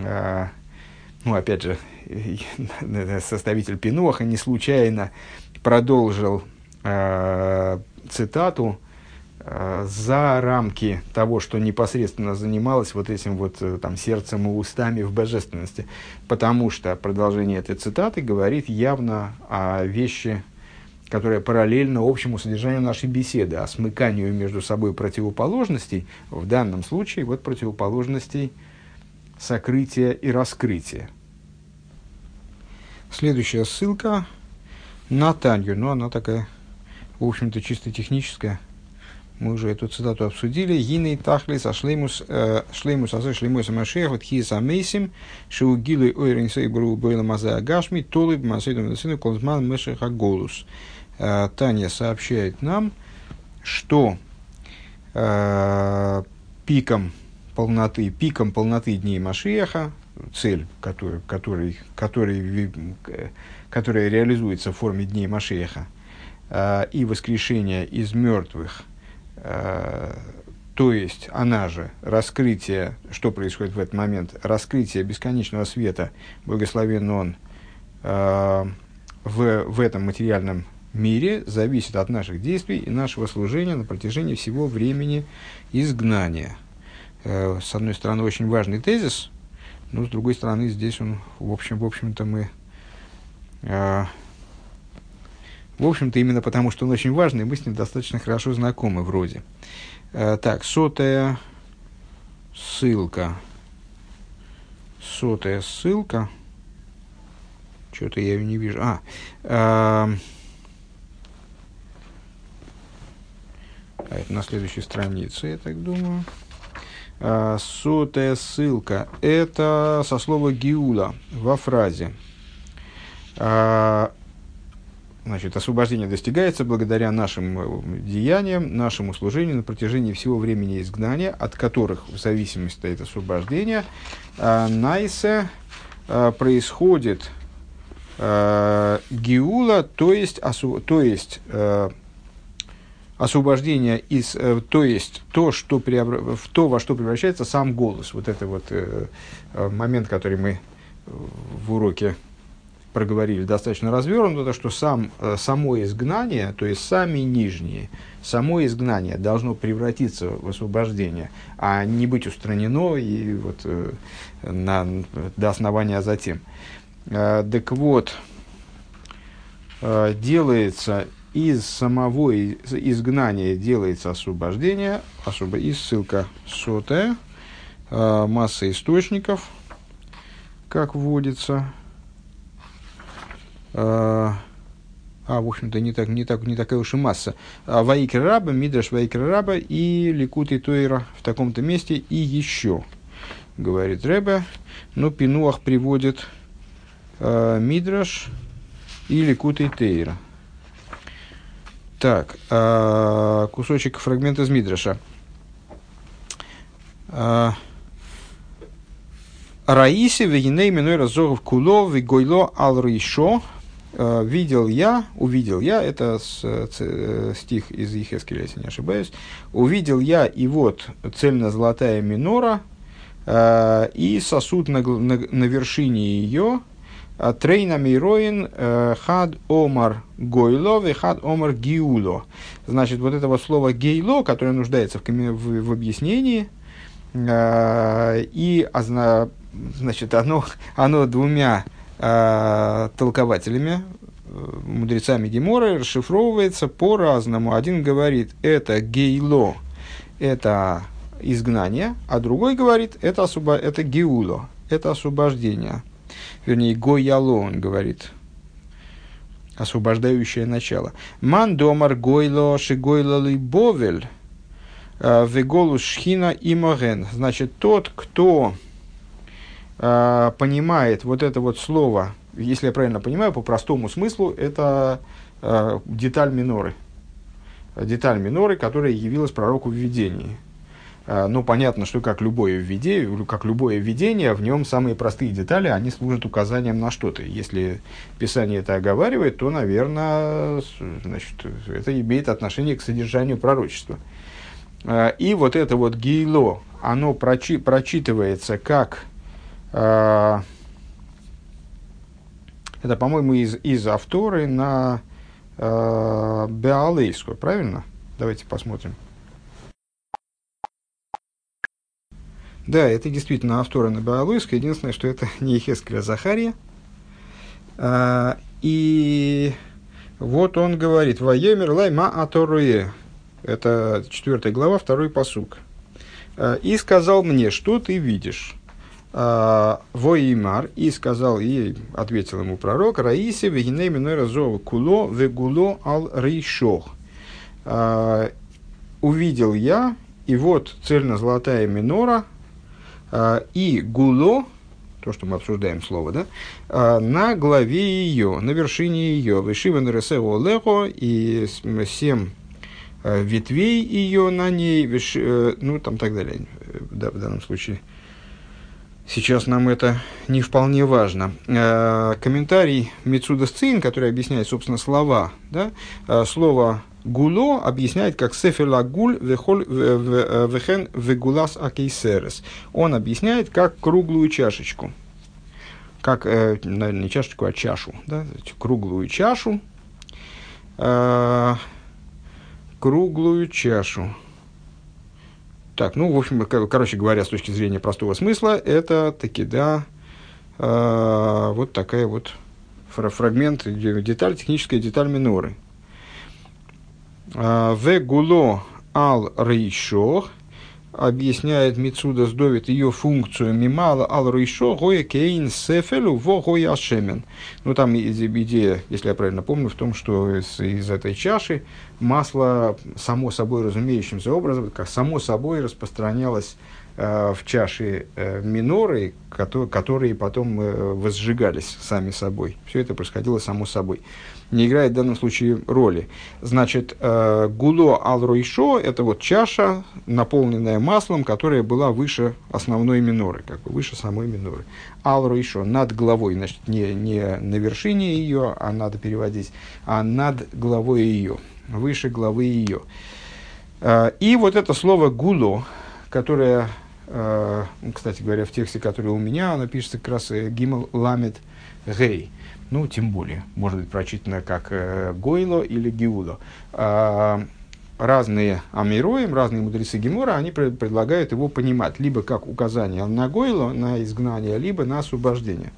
опять же, составитель Пинуаха не случайно продолжил цитату за рамки того, что непосредственно занималось вот этим вот там сердцем и устами в божественности. Потому что продолжение этой цитаты говорит явно о вещи, которая параллельна общему содержанию нашей беседы, о смыканию между собой противоположностей, в данном случае вот противоположностей сокрытия и раскрытия. Следующая ссылка на Танью, но она такая, в общем-то, чисто техническая. Мы уже эту цитату обсудили. «Гиней тахлис ашлеймус асэ шлеймус амашех вот хиес амейсим шеугилы ойренсэй бру бойла мазэ агашми толы бмасэйдом насыну колзман мэшэх аголус». Таня сообщает нам, что пиком полноты дней Машиаха, цель, которая реализуется в форме дней Машиаха, и воскрешение из мертвых, то есть она же раскрытие, что происходит в этот момент, раскрытие бесконечного света, благословен он, в этом материальном мире, зависит от наших действий и нашего служения на протяжении всего времени изгнания. С одной стороны, очень важный тезис, но с другой стороны, здесь он, в общем-то, именно потому, что он очень важный, мы с ним достаточно хорошо знакомы вроде. Так, сотая ссылка. Что-то я ее не вижу. Это на следующей странице, я так думаю. Сотая ссылка. Это со слова «гиула» во фразе. Значит, освобождение достигается благодаря нашим деяниям, нашему служению на протяжении всего времени изгнания, от которых, в зависимости от освобождения, найсе происходит гиула, то есть освобождение то есть то, во что превращается сам голос. Вот это вот момент, который мы в уроке проговорили достаточно развернуто, что само изгнание, то есть сами нижние, само изгнание должно превратиться в освобождение, а не быть устранено и вот, до основания затем. Так вот, делается из самого изгнания делается освобождение, и ссылка сотая, масса источников, как вводится. В общем-то, не такая уж и масса. Ваикр раба, мидраш ваикр раба и ликутей тойра в таком-то месте и еще, говорит Ребе. Но Пинуах приводит мидраш и ликутей тойра. Так, кусочек, фрагмент из мидраша. Раиси вегиней миной разоров куло вегойло ал ришо. Увидел я, это стих из Йехескеля, если не ошибаюсь. Увидел я, и вот цельно-золотая минора, и сосуд на вершине ее, трейна мироин хад омар гойло и хад омар гиуло. Значит, вот это вот слово гейло, которое нуждается в объяснении, и значит, оно двумя толкователями, мудрецами Геморы, расшифровывается по-разному. Один говорит, это гейло, это изгнание, а другой говорит, это геуло, это освобождение. Вернее, гояло, он говорит, освобождающее начало. Ман домар гойло шигойло либовель веголу шхина имоген. Значит, тот, кто понимает вот это вот слово, если я правильно понимаю, по простому смыслу, это деталь миноры. Деталь миноры, которая явилась пророку в видении. Ну, понятно, что как любое видение, в нем самые простые детали, они служат указанием на что-то. Если Писание это оговаривает, то, наверное, значит, это имеет отношение к содержанию пророчества. И вот это вот гейло, оно прочитывается как... Это, по-моему, из Авторы на Беалейскую, правильно? Давайте посмотрим. Да, это действительно Авторы на Беалейскую. Единственное, что это не Йехескель, а Захария. И вот он говорит: «Ваемер лай ма аторуе». Это 4 глава, 2 пасук. «И сказал мне, что ты видишь?» Воимар, и сказал ей, ответил ему пророк, Раиси вегиней миной разова куло вегуло ал рейшох. Увидел я, и вот цельно-золотая минора, и гуло, то, что мы обсуждаем слово, да, на главе ее, на вершине ее, вышиван ресео лехо, и 7 ветвей ее на ней, ну, там так далее, да, в данном случае. Сейчас нам это не вполне важно. Комментарий Мицуда Сцин, который объясняет, собственно, слова. Да? Слово «гуло» объясняет как «сефер гуль вехен вегулас акейсерес». Он объясняет как круглую чашечку. Как, наверное, не чашечку, а чашу. Да? Круглую чашу. Круглую чашу. Так, ну, в общем, короче говоря, с точки зрения простого смысла, это таки, да, вот такая вот фрагмент, деталь, техническая деталь миноры. «Ве гуло ал рейшох», объясняет Мицудас Довид ее функцию «мимала ал рейшох гоя кейн сефелю во гоя ашемен». Ну, там идея, если я правильно помню, в том, что из этой чаши масло само собой разумеющимся образом, как само собой распространялось в чаше миноры, которые потом возжигались сами собой. Все это происходило само собой. Не играет в данном случае роли. Значит, гуло ал-ройшо – это вот чаша, наполненная маслом, которая была выше основной миноры, как бы выше самой миноры. Ал-ройшо – над головой, значит, не на вершине ее, а надо переводить, а над головой ее, выше головы ее. И вот это слово гуло, которое кстати говоря, в тексте, который у меня, оно пишется как раз Гимл Ламет Гей. Ну, тем более, может быть прочитано как Гойло или Гиуло. Разные амироим, разные мудрецы Гемора, они предлагают его понимать либо как указание на Гойло, на изгнание, либо на освобождение.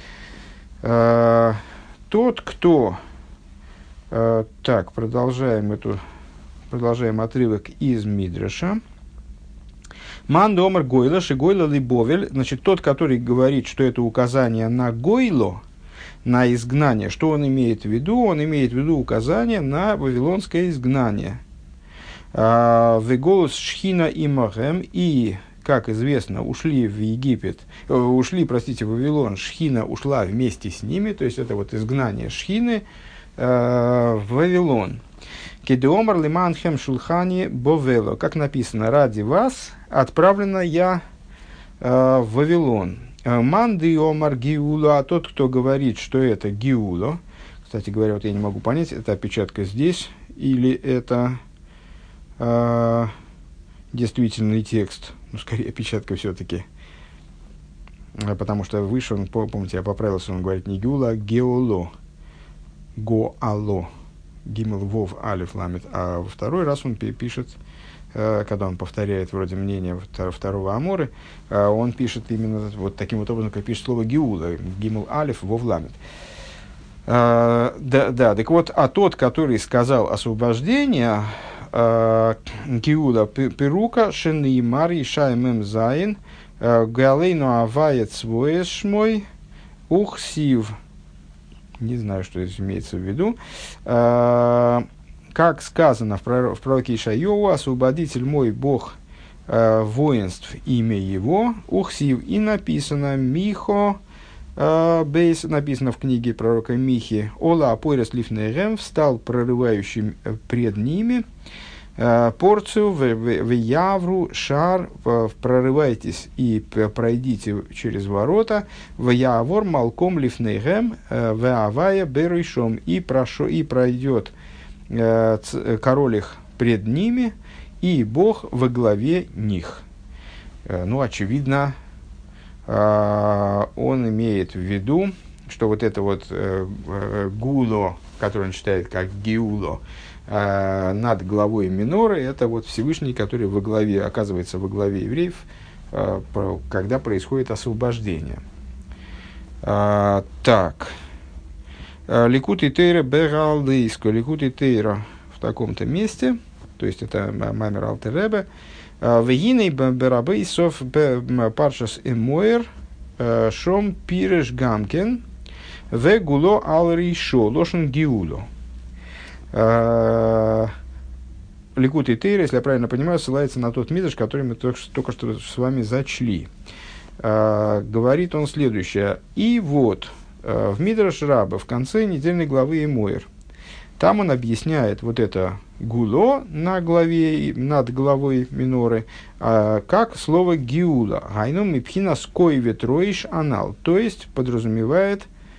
Тот, кто... Так, продолжаем отрывок из Мидраша. Ман домар Гойла, Шигойла Либовель. Значит, тот, который говорит, что это указание на Гойло, на изгнание, что он имеет в виду? Он имеет в виду указание на вавилонское изгнание. Веголос Шхина и Махем, и, как известно, ушли в Вавилон, Шхина ушла вместе с ними, то есть это вот изгнание Шхины в Вавилон. Кедеомар лиманхем шулхани бовело, как написано, ради вас отправлена я в Вавилон. Манды омар гиула, а тот, кто говорит, что это гиуло, кстати говоря, вот я не могу понять, это опечатка здесь или это действительный текст, ну, скорее, опечатка все-таки. Потому что выше, он, помните, я поправился, он говорит не геула, а геоло. Гоало. Гимел вов алиф ламит. А во второй раз он пишет, когда он повторяет вроде мнение второго Аморы, он пишет именно вот таким вот образом, как пишет слово геула. Гимел алиф вов ламит. Да, так вот, а тот, который сказал освобождение, Гиуда Перука, Шенни Мари, Шаймем Зайн, Галейну Авает Своешмой, Ухсив. Не знаю, что здесь имеется в виду. Как сказано в пророке Ишайову, освободитель мой Бог воинств, имя его, Ухсив. И написано Михо, Бейс, написано в книге пророка Михи, Ола Апойрес Лифнейгем, встал прорывающим пред ними, порцию в Явру Шар, прорывайтесь и пройдите через ворота, в Явор Малком Лифнейгем, в Авая Берышом, и пройдет король их пред ними, и Бог во главе них. Ну, очевидно, он имеет в виду, что вот это вот гуло, которое он читает как гиуло, над главой миноры, это вот Всевышний, который во главе, оказывается во главе евреев, когда происходит освобождение. Так. Ликут и Тейра Бералдейско. Ликут и Тейра в таком-то месте, то есть это Маймер Алтер Ребе. Вегиней Берабейсов Паршас Эмоэр Шом Пиреш Гамкен Вегуло Алришо Лошен Гиуло. Ликут и Тейра, если я правильно понимаю, ссылается на тот мидраш, который мы только что с вами зачли. Говорит он следующее. И вот в Мидраш Раба в конце недельной главы Эмоэр, там он объясняет вот это гуло над главой миноры, как слово гиула. Гайну мипхина скoi ветроиш анал. То есть подразумевает,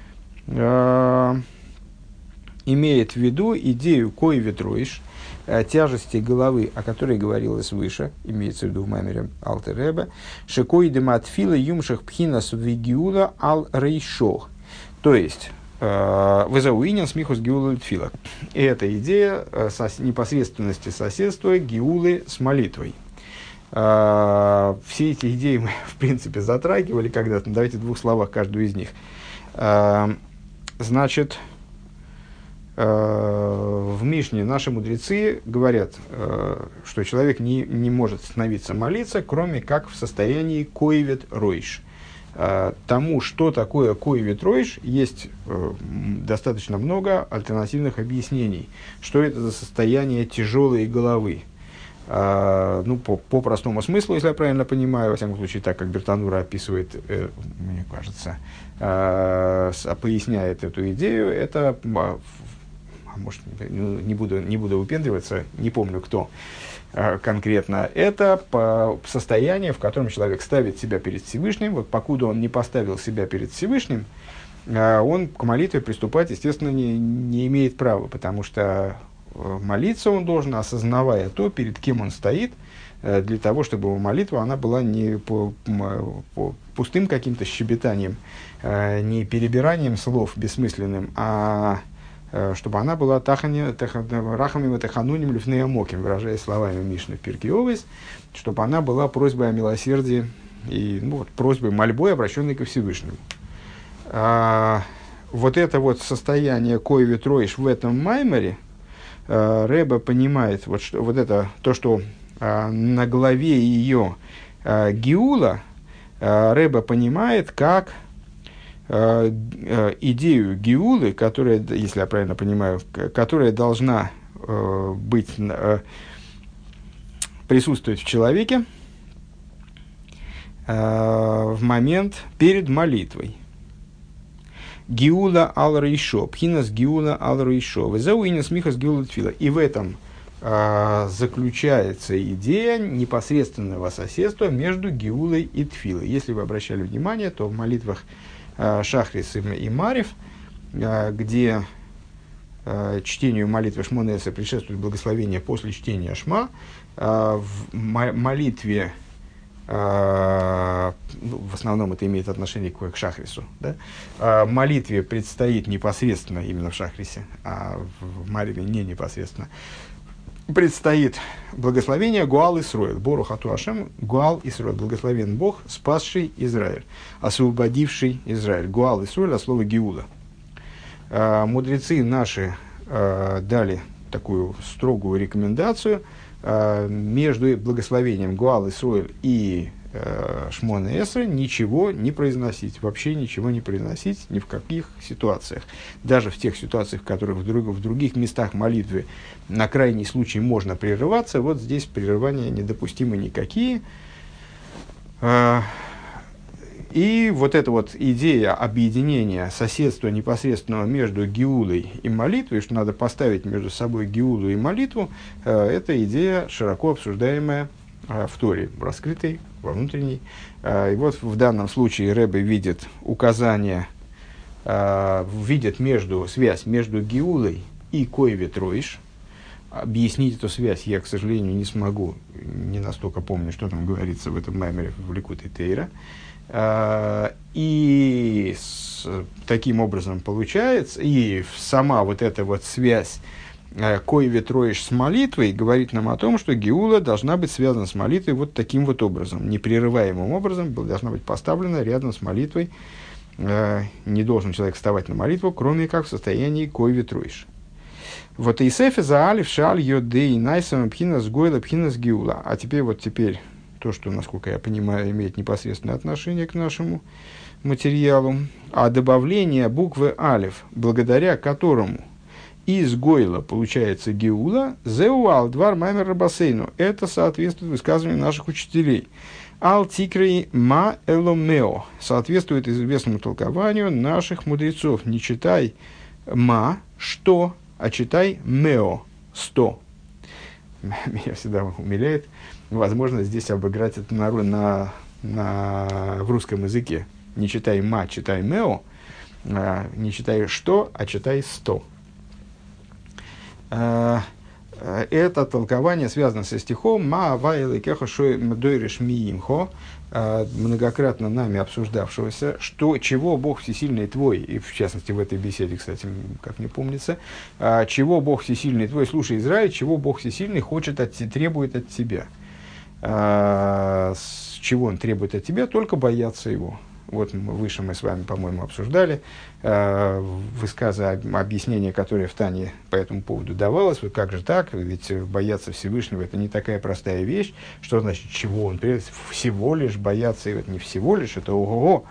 имеет в виду идею кой ветроиш, тяжести головы, о которой говорилось выше, имеется в виду в Маймере Алтер Ребе, шекой дематфила юмшах пхинас вигиула ал рейшох. То есть, вызауинен смихус гиулы тфила. И эта идея непосредственности соседства гиулы с молитвой. Все эти идеи мы, в принципе, затрагивали когда-то. Давайте в двух словах каждую из них. Значит, в Мишне наши мудрецы говорят, что человек не может становиться молиться, кроме как в состоянии коивет ройш. Тому, что такое коивет ройш, есть достаточно много альтернативных объяснений. Что это за состояние тяжелой головы? Ну, по простому смыслу, если я правильно понимаю, во всяком случае, так как Бертанура описывает, мне кажется, поясняет эту идею, это, может, не буду выпендриваться, не помню кто конкретно, это состояние, в котором человек ставит себя перед Всевышним. Вот покуда он не поставил себя перед Всевышним, он к молитве приступать, естественно, не имеет права, потому что молиться он должен, осознавая то, перед кем он стоит, для того, чтобы его молитва она была не по пустым каким-то щебетанием, не перебиранием слов бессмысленным, а чтобы она была рахамим и тахануним лифнеямоким, выражаясь словами Мишны Пиркей Овес, чтобы она была просьбой о милосердии и просьбой, мольбой, обращенной ко Всевышнему. Вот это вот состояние Коеви Троиш в этом маймере Ребе понимает, то, что на главе ее Геула Ребе понимает как идею Геулы, которая, если я правильно понимаю, которая должна присутствовать в человеке в момент перед молитвой. Гиула ал-рейшо, пхинас гиула ал-рейшо, везауинас михас гиула тфила. И в этом заключается идея непосредственного соседства между гиулой и тфилой. Если вы обращали внимание, то в молитвах Шахрис и Марев, где чтению молитвы Шмона Эсрей предшествует благословение после чтения Шма, в молитве, в основном это имеет отношение к Шахрису, да? Молитве предстоит непосредственно, именно в Шахрисе, а в Мареве не непосредственно, предстоит благословение Гуал Исроэль, Борух Ату Ашем, Гуал Исроэль, благословен Бог, спасший Израиль, освободивший Израиль. Гуал Исроэль, от слова Геула. Мудрецы наши дали такую строгую рекомендацию между благословением Гуал Исроэль и Шмона Эсрей ничего не произносить, вообще ничего не произносить ни в каких ситуациях. Даже в тех ситуациях, в которых в других местах молитвы на крайний случай можно прерываться, вот здесь прерывания недопустимы никакие. И вот эта вот идея объединения, соседства непосредственного между Геулой и молитвой, что надо поставить между собой Геулу и молитву, это идея, широко обсуждаемая в Торе, раскрытой, во внутренней. И вот в данном случае Ребе видит указание, видит связь между Геулой и Коеви Троиш. Объяснить эту связь я, к сожалению, не смогу, не настолько помню, что там говорится в этом маймере в Ликутей Тейра. И таким образом получается, и сама вот эта вот связь Коеви Троиш с молитвой говорит нам о том, что Геула должна быть связана с молитвой вот таким вот образом, непрерываемым образом, должна быть поставлена рядом с молитвой. Не должен человек вставать на молитву, кроме как в состоянии Коеви Троиш. Вот и сефе за алиф шаль йодей найсам пхинас гойла пхинас Геула. А теперь то, что, насколько я понимаю, имеет непосредственное отношение к нашему материалу, а добавление буквы алиф, благодаря которому из Гойла получается Геула, зеуал двар маймер рабасейну. Это соответствует высказыванию наших учителей. Ал тикрей ма эломео. Соответствует известному толкованию наших мудрецов. Не читай ма, что, а читай мео, 100. Меня всегда умиляет возможность здесь обыграть это в русском языке. Не читай ма, читай мео. Не читай что, а читай 100. Это толкование связано со стихом «Ма авайлы кеха шой мдойриш миимхо», многократно нами обсуждавшегося, чего Бог Всесильный твой, и в частности в этой беседе, кстати, как мне помнится, чего Бог Всесильный твой, слушай, Израиль, чего Бог Всесильный требует от тебя. Чего Он требует от тебя? Только бояться Его. Вот выше мы с вами, по-моему, обсуждали объяснение, которое в Тане по этому поводу давалось. Вот как же так? Ведь бояться Всевышнего – это не такая простая вещь. Что значит, чего он требует? Всего лишь бояться, и вот не всего лишь, это ого-го.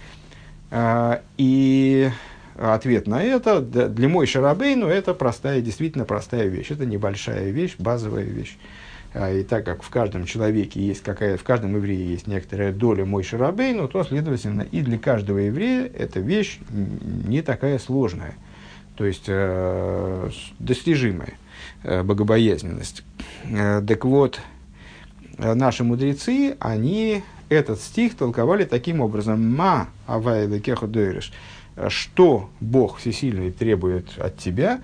И ответ на это для Мойше Рабейну это действительно простая вещь. Это небольшая вещь, базовая вещь. И так как в каждом человеке есть в каждом еврее есть некоторая доля Мойше Рабейну, то, следовательно, и для каждого еврея эта вещь не такая сложная, то есть достижимая богобоязненность. Так вот, наши мудрецы, они этот стих толковали таким образом: «Ма авайлы кеху дойреш», что Бог Всесильный требует от тебя,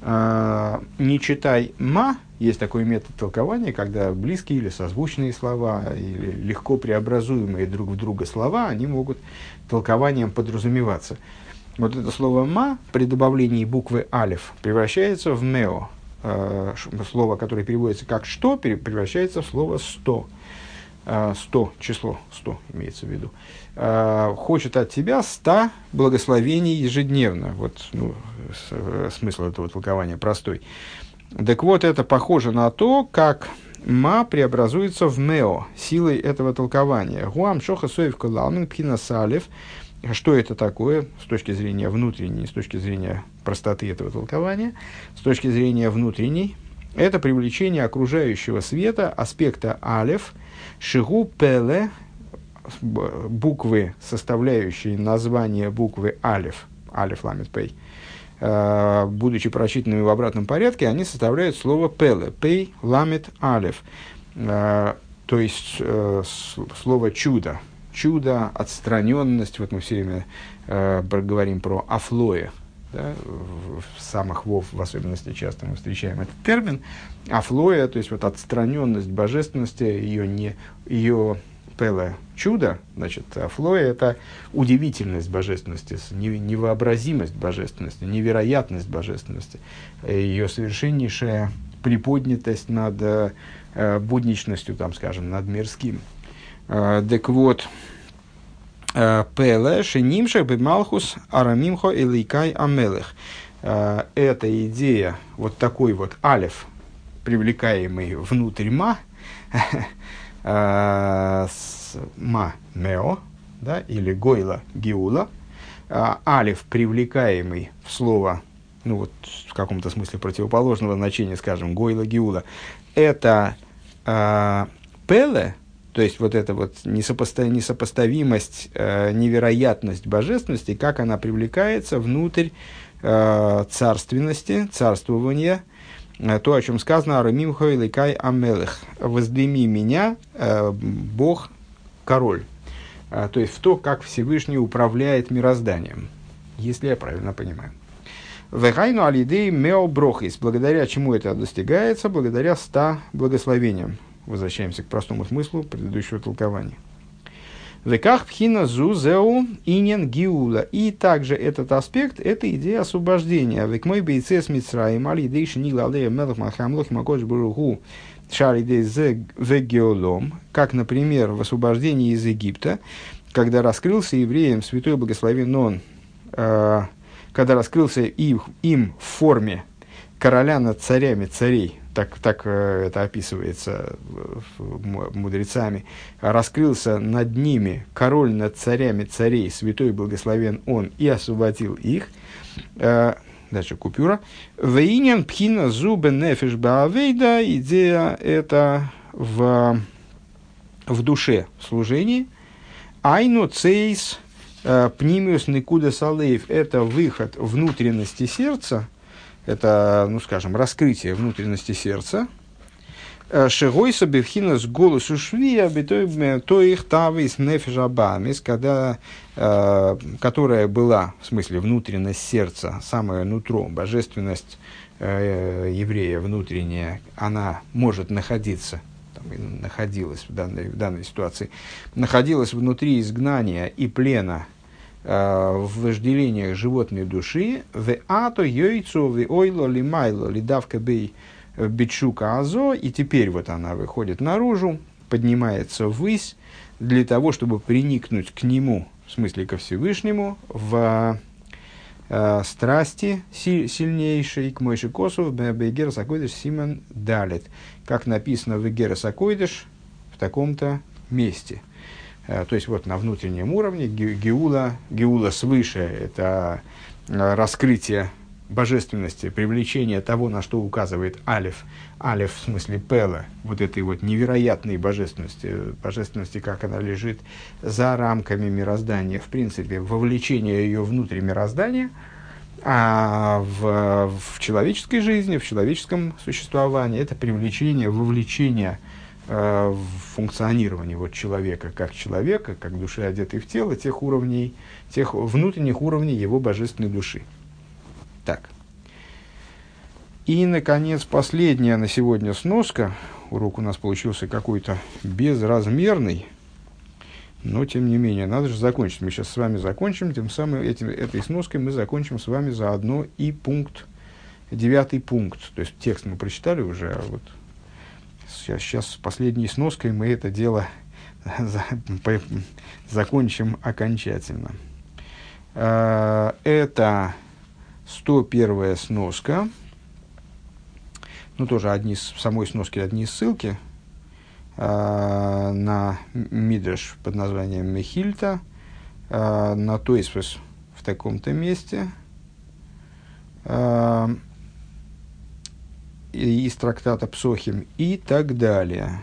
Не читай ма, есть такой метод толкования, когда близкие или созвучные слова, или легко преобразуемые друг в друга слова, они могут толкованием подразумеваться. Вот это слово ма при добавлении буквы алеф превращается в мео. Слово, которое переводится как что, превращается в слово сто. 100, число 100 имеется в виду, хочет от тебя 100 благословений ежедневно. Вот, смысл этого толкования простой. Так вот, это похоже на то, как ма преобразуется в мео силой этого толкования. Гуам шоха соев калалмин пхина салев. Что это такое с точки зрения внутренней, с точки зрения простоты этого толкования, с точки зрения внутренней? Это привлечение окружающего света, аспекта алеф, шигу пеле, буквы, составляющие название буквы алеф, алеф ламет пей, будучи прочитанными в обратном порядке, они составляют слово пеле, пей ламет алеф, то есть слово чудо, чудо, отстраненность. Вот мы все время говорим про афлоя. Да, в самых вов, в особенности, часто мы встречаем этот термин. Афлоя, то есть вот отстраненность божественности, ее пеле чудо, значит, афлоя — это удивительность божественности, невообразимость божественности, невероятность божественности, ее совершеннейшая приподнятость над будничностью, там, скажем, над мирским. Так вот, Пеле шенимшах бемалхус арамимхо элейкай амелех. Эта идея, вот такой вот алеф, привлекаемый внутрь ма, ма мео, да, или гойла гиула, алеф, привлекаемый в слово, ну вот в каком-то смысле противоположного значения, скажем, гойла гиула, это пеле. То есть, вот эта вот несопоставимость, невероятность божественности, как она привлекается внутрь царственности, царствования, то, о чем сказано, «Арамимхо иликай амелех», «Воздыми меня, Бог, король». То есть, в то, как Всевышний управляет мирозданием, если я правильно понимаю. «Вехайну алидей мео брохис», благодаря чему это достигается, благодаря 100 благословениям. Возвращаемся к простому смыслу предыдущего толкования. Веках пхина зу зеу инен гиула. И также этот аспект – это идея освобождения. Век мой бейцес мицраим али дейши нигла алея мелах махамлох макодж буруху шали дейзе вегеолом. Как, например, в освобождении из Египта, когда раскрылся евреям святой благословен он, когда раскрылся им в форме короля над царями царей, так это описывается мудрецами, раскрылся над ними король над царями царей, святой благословен он, и освободил их. Дальше купюра. Вейнен пхина зубе нефиш баавейда. Идея это в душе служении. Айну цейс пнимиус никуда салеев. Это выход внутренности сердца. Это, ну, скажем, раскрытие внутренности сердца. Шегойса бевхина с голосу швия, то их тавис нефежабамис, которая была, в смысле, внутренность сердца, самое нутро, божественность еврея внутренняя, она может находиться, там, и находилась в данной ситуации, находилась внутри изгнания и плена, в вожделениях животной души, в ато йойцу в ойло лимайло лидавка бей бичука азо, и теперь вот она выходит наружу, поднимается ввысь для того, чтобы приникнуть к нему, в смысле ко Всевышнему, в страсти сильнейшей, к Мойше Косу, в Бейгерас Акойдеш Симон Далет, как написано в Бейгерас Акойдеш в таком-то месте. То есть, вот на внутреннем уровне геула свыше – это раскрытие божественности, привлечение того, на что указывает алеф. Алеф в смысле пела, вот этой вот невероятной божественности, как она лежит за рамками мироздания, в принципе, вовлечение ее внутрь мироздания, а в человеческой жизни, в человеческом существовании это привлечение, вовлечение в функционирование вот человека, как души, одетой в тело, тех внутренних уровней его божественной души. Так. И, наконец, последняя на сегодня сноска. Урок у нас получился какой-то безразмерный, но, тем не менее, надо же закончить. Мы сейчас с вами закончим, тем самым этой сноской мы закончим с вами заодно и пункт, 9-й пункт. То есть текст мы прочитали уже, а вот сейчас с последней сноской мы это дело закончим окончательно. Это 101-я сноска. Ну, тоже в самой сноске одни ссылки на Мидраш под названием Мехильта, на Тойсфос в таком-то месте, из трактата Псохим и так далее.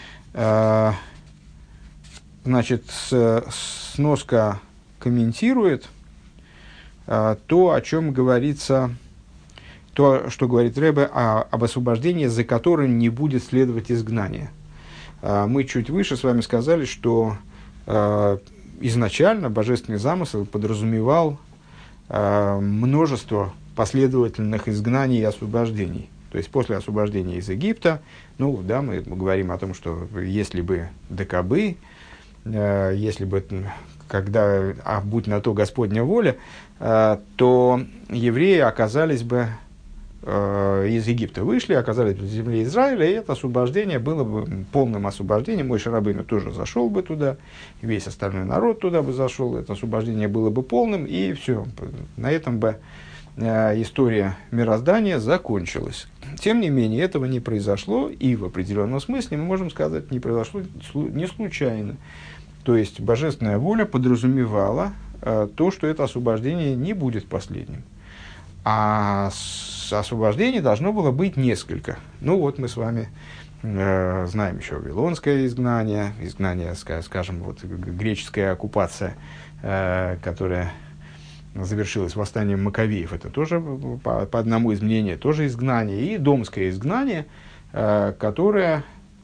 Значит, сноска комментирует то, о чем говорится, то, что говорит Ребе об освобождении, за которым не будет следовать изгнание. Мы чуть выше с вами сказали, что изначально божественный замысел подразумевал множество последовательных изгнаний и освобождений. То есть после освобождения из Египта, ну да, мы говорим о том, что если бы декабы, если бы, когда, будь на то Господня воля, то евреи оказались бы из Египта вышли, оказались в земле Израиля, и это освобождение было бы полным освобождением. Моше Рабейну тоже зашел бы туда, весь остальной народ туда бы зашел, это освобождение было бы полным, и все, на этом бы история мироздания закончилась. Тем не менее, этого не произошло, и в определенном смысле мы можем сказать, не произошло не случайно. То есть, божественная воля подразумевала то, что это освобождение не будет последним. А освобождений должно было быть несколько. Ну вот мы с вами знаем еще вавилонское изгнание, скажем, вот, греческая оккупация, которая завершилась восстанием Маковеев, это тоже по одному из мнений, тоже изгнание, и домское изгнание, которое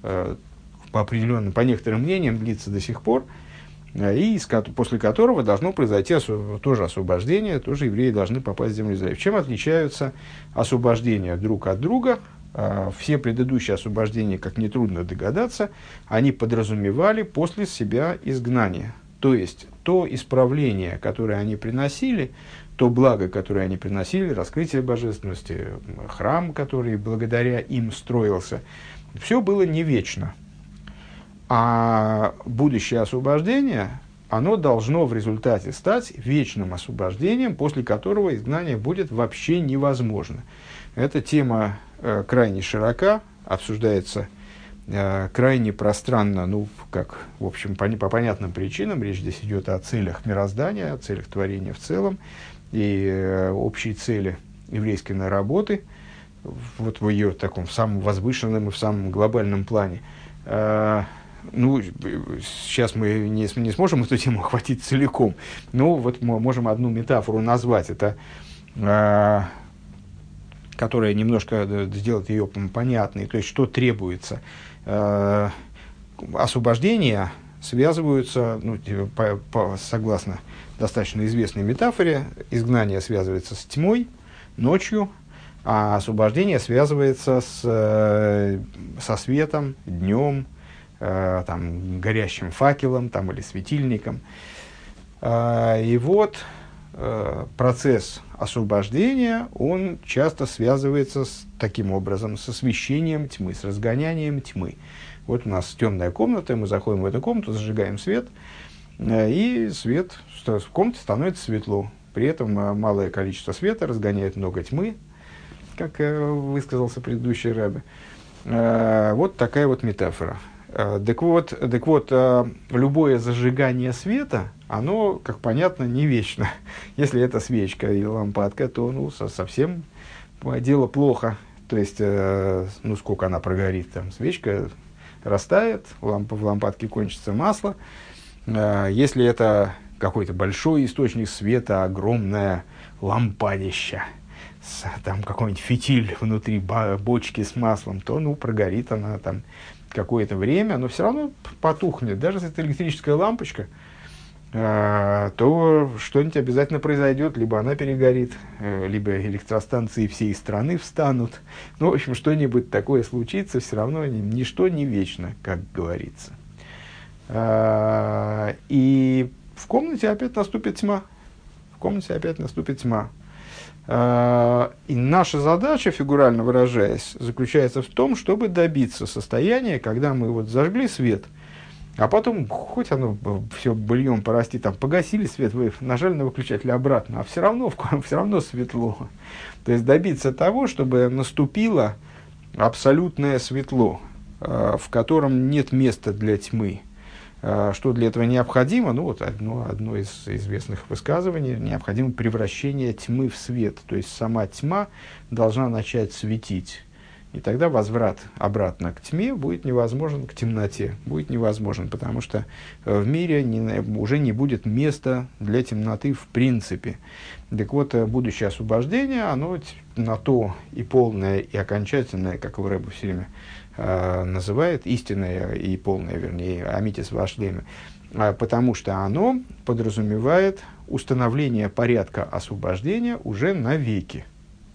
по некоторым мнениям длится до сих пор, и после которого должно произойти тоже освобождение, тоже евреи должны попасть в землю Израиля. Чем отличаются освобождения друг от друга? Все предыдущие освобождения, как нетрудно догадаться, они подразумевали после себя изгнание. То есть, то исправление, которое они приносили, то благо, которое они приносили, раскрытие божественности, храм, который благодаря им строился, все было не вечно. А будущее освобождение, оно должно в результате стать вечным освобождением, после которого изгнание будет вообще невозможно. Эта тема крайне широка, обсуждается крайне пространно, ну, как, в общем, по понятным причинам. Речь здесь идет о целях мироздания, о целях творения в целом, и общей цели еврейской работы, вот в ее таком в самом возвышенном и в самом глобальном плане. Ну, сейчас мы не сможем эту тему охватить целиком, но вот мы можем одну метафору назвать, это, которая немножко сделает ее понятной, то есть, что требуется. Освобождения связываются, ну, согласно достаточно известной метафоре, изгнание связывается с тьмой, ночью, а освобождение связывается со светом, днем, там, горящим факелом там, или светильником. И вот процесс освобождения, он часто связывается таким образом с освещением тьмы, с разгонянием тьмы. Вот у нас темная комната, мы заходим в эту комнату, зажигаем свет, и свет в комнате становится светло. При этом малое количество света разгоняет много тьмы, как высказался предыдущий рабби. Вот такая вот метафора. Так вот, любое зажигание света, оно, как понятно, не вечно. Если это свечка или лампадка, то ну, совсем дело плохо. То есть, ну, сколько она прогорит, там, свечка растает, в лампадке кончится масло. Если это какой-то большой источник света, огромное лампадище, там какой-нибудь фитиль внутри бочки с маслом, то, ну, прогорит она там какое-то время, но все равно потухнет. Даже если это электрическая лампочка, то то что-нибудь обязательно произойдет, либо она перегорит, либо электростанции всей страны встанут. Ну, в общем, что-нибудь такое случится, все равно ничто не вечно, как говорится. И в комнате опять наступит тьма. И наша задача, фигурально выражаясь, заключается в том, чтобы добиться состояния, когда мы вот зажгли свет, а потом, хоть оно все быльем порасти, там, погасили свет, вы нажали на выключатель обратно, а все равно светло. То есть добиться того, чтобы наступило абсолютное светло, в котором нет места для тьмы. Что для этого необходимо? Ну, вот одно из известных высказываний: необходимо превращение тьмы в свет. То есть сама тьма должна начать светить. И тогда возврат обратно к тьме будет невозможен, к темноте будет невозможен, потому что в мире уже не будет места для темноты в принципе. Так вот, будущее освобождение, оно на то и полное, и окончательное, как его Рэбе все время называет, истинное и полное, вернее, амитис вашлеме, потому что оно подразумевает установление порядка освобождения уже навеки.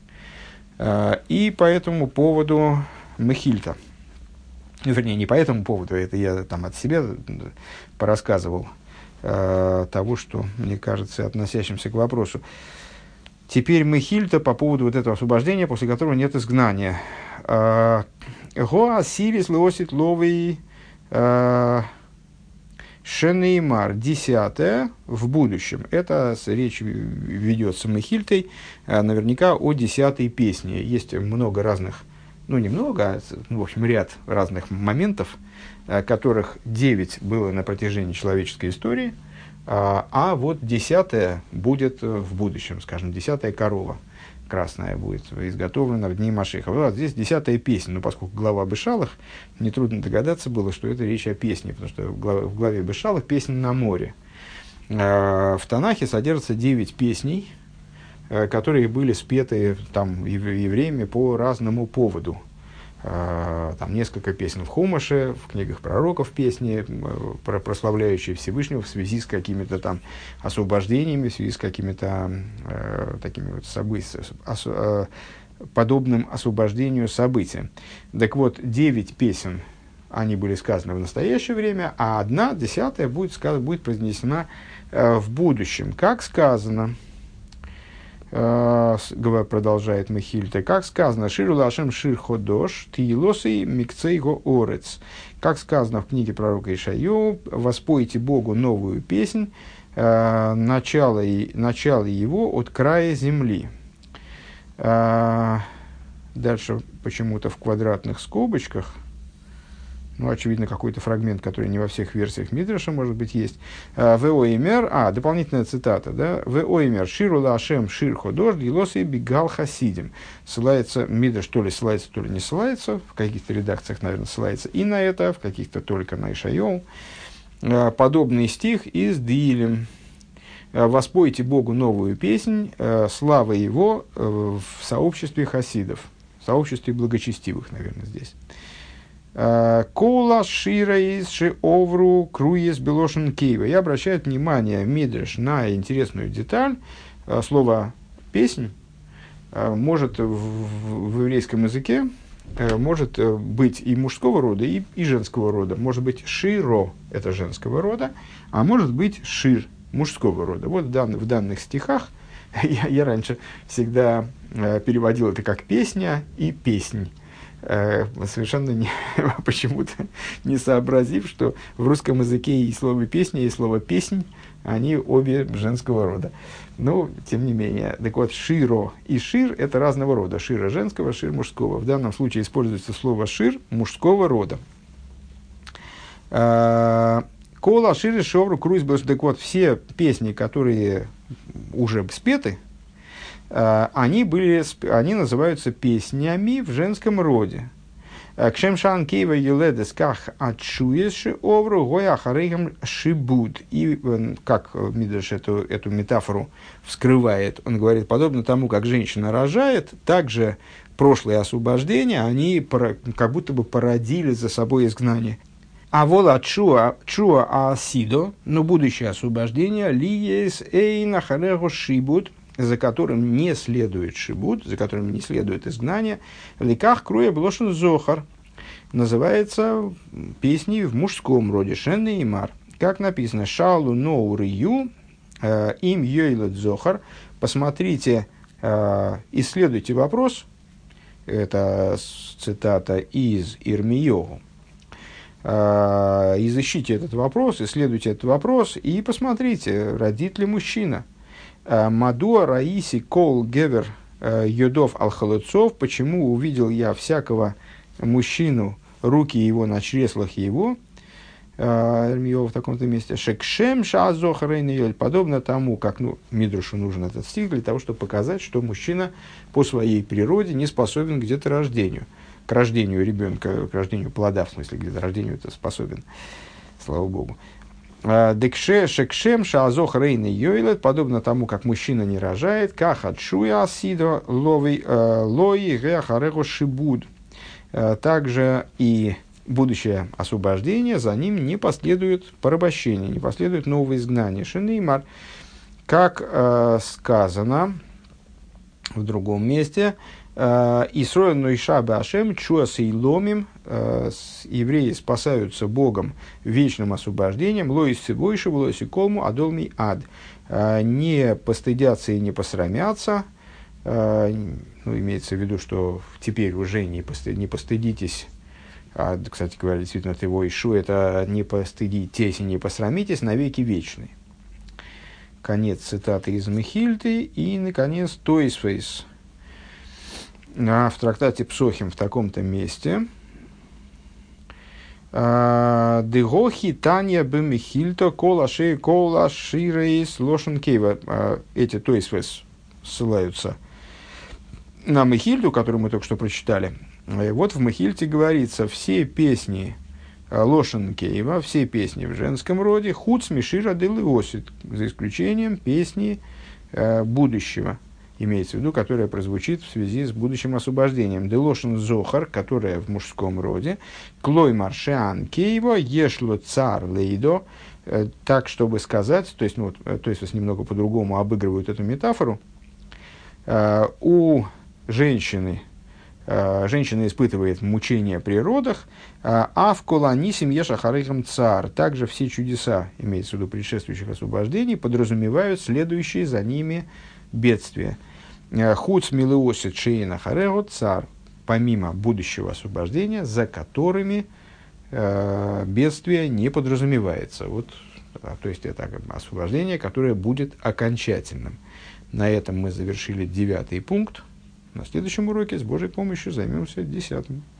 И по этому поводу Мехильта, вернее, не по этому поводу, это я там от себя порассказывал того, что мне кажется относящимся к вопросу. Теперь Мехильта по поводу вот этого освобождения, после которого нет изгнания. Гоа сирис лосит ловый шенеймар, 10 в будущем. Это речь ведется Мехильтой наверняка о 10 песне. Есть много разных, немного, в общем, ряд разных моментов, которых 9 было на протяжении человеческой истории, а вот 10 будет в будущем, скажем, 10 корова красная будет изготовлена в дни Машиха. Вот здесь 10 песня, поскольку глава Бешалах, нетрудно догадаться было, что это речь о песне, потому что в главе Бешалах песня на море. В Танахе содержится 9 песней, которые были спеты там евреями по разному поводу. Там несколько песен в Хумаше, в книгах пророков песни, прославляющие Всевышнего в связи с какими-то там освобождениями, в связи с какими-то такими вот событиями, подобным освобождению событиям. Так вот, 9 песен, они были сказаны в настоящее время, а 1, 10 будет произнесена в будущем. Как сказано, продолжает Мехильта, как сказано, «Ширу лашем шир ходош, тиилосы микцейго орец». Как сказано в книге пророка Ишайю: «Воспойте Богу новую песнь, начало его от края земли». Дальше почему-то в квадратных скобочках, очевидно, какой-то фрагмент, который не во всех версиях Мидраша, может быть, есть. Веоимер, дополнительная цитата, да? Веоимер, ширу лашем шир ходош, дилосы бигал хасидим. Ссылается, Мидраш то ли ссылается, то ли не ссылается, в каких-то редакциях, наверное, ссылается и на это, в каких-то только на Ишайоу. Подобный стих из Диилем. «Воспойте Богу новую песнь, слава Его в сообществе хасидов». В сообществе благочестивых, наверное, здесь. Кола ширайс шиовру круиес белошен кейва. Я обращаю внимание Мидраш на интересную деталь. Слово «песнь» может в еврейском языке может быть и мужского рода, и женского рода. Может быть широ – это женского рода, а может быть шир – мужского рода. Вот в данных стихах я раньше всегда переводил это как «песня» и «песнь». Совершенно почему-то не сообразив, что в русском языке и слово «песня», и слово «песнь», они обе женского рода. Но, тем не менее, так вот, «широ» и «шир» – это разного рода. «Шира» женского, «шир» мужского. В данном случае используется слово «шир» мужского рода. «Кола ширы шовру круиз». Так вот, все песни, которые уже спеты, они называются песнями в женском роде. Кшемшан кейва еледес ках отшуеши овру гоя харейхам шибуд. И как Мидраш эту метафору вскрывает, он говорит, подобно тому, как женщина рожает, также прошлые освобождения, они как будто бы породили за собой изгнание. А вола чуа асидо, но будущее освобождение, лиес эйна харего шибут, за которым не следует шибут, за которым не следует изгнание, в ликах круя блошен зохар, называется песней в мужском роде, шенный имар. Как написано, шалу ноурию, им йойлет зохар, посмотрите, исследуйте вопрос, это цитата из Ирмиёгу, изыщите этот вопрос, исследуйте этот вопрос и посмотрите, родит ли мужчина. Мадуа раиси кол гевер йодов алхалыцов, почему увидел я всякого мужчину, руки его на чреслах его, в таком-то месте, шекшем шазохарейн, подобно тому, как Мидрушу нужен этот стих для того, чтобы показать, что мужчина по своей природе не способен к деторождению, к рождению ребенка, к рождению плода, в смысле, к деторождению это способен, слава Богу. Декше шекшем шазохарейн йойлет, подобно тому, как мужчина не рожает, кахадшуя асидо лои геахарего шибуд. Также и будущее освобождение, за ним не последует порабощение, не последует новое изгнание. Шенеймар, как сказано в другом месте, «Исроэль нойша башем чуас и ломим», евреи спасаются Богом вечным освобождением, лоис цибойши, лоис и колму, адолми ад, не постыдятся и не посрамятся, имеется в виду, что теперь уже не постыдитесь. Кстати говоря, действительно, его Ишу, это не постыдитесь и не посрамитесь навеки вечные. Конец цитаты из Мехильты. И, наконец, Тойсфейс в трактате Псохим в таком-то месте. Дегохи Таня бемехильто кола ширейс лошен кейва. Эти Тойсфейс ссылаются на Мехильту, которую мы только что прочитали. И вот в Мехильте говорится, все песни Лошен Кейва, все песни в женском роде, худ смешира делиосит, за исключением песни будущего, имеется в виду, которая прозвучит в связи с будущим освобождением. Делошен Зохар, которая в мужском роде, Клой Маршиан Кейва, Ешло Цар Лейдо, так, чтобы сказать, то есть немного по-другому обыгрывают эту метафору, у женщина испытывает мучения при родах, а в колонисим ешахарейхам цар. Также все чудеса, имеется в виду предшествующих освобождений, подразумевают следующие за ними бедствия. Хуц милеосит шейна харего цар, помимо будущего освобождения, за которыми бедствие не подразумевается. То есть это освобождение, которое будет окончательным. На этом мы завершили 9 пункт. На следующем уроке с Божьей помощью займемся 10.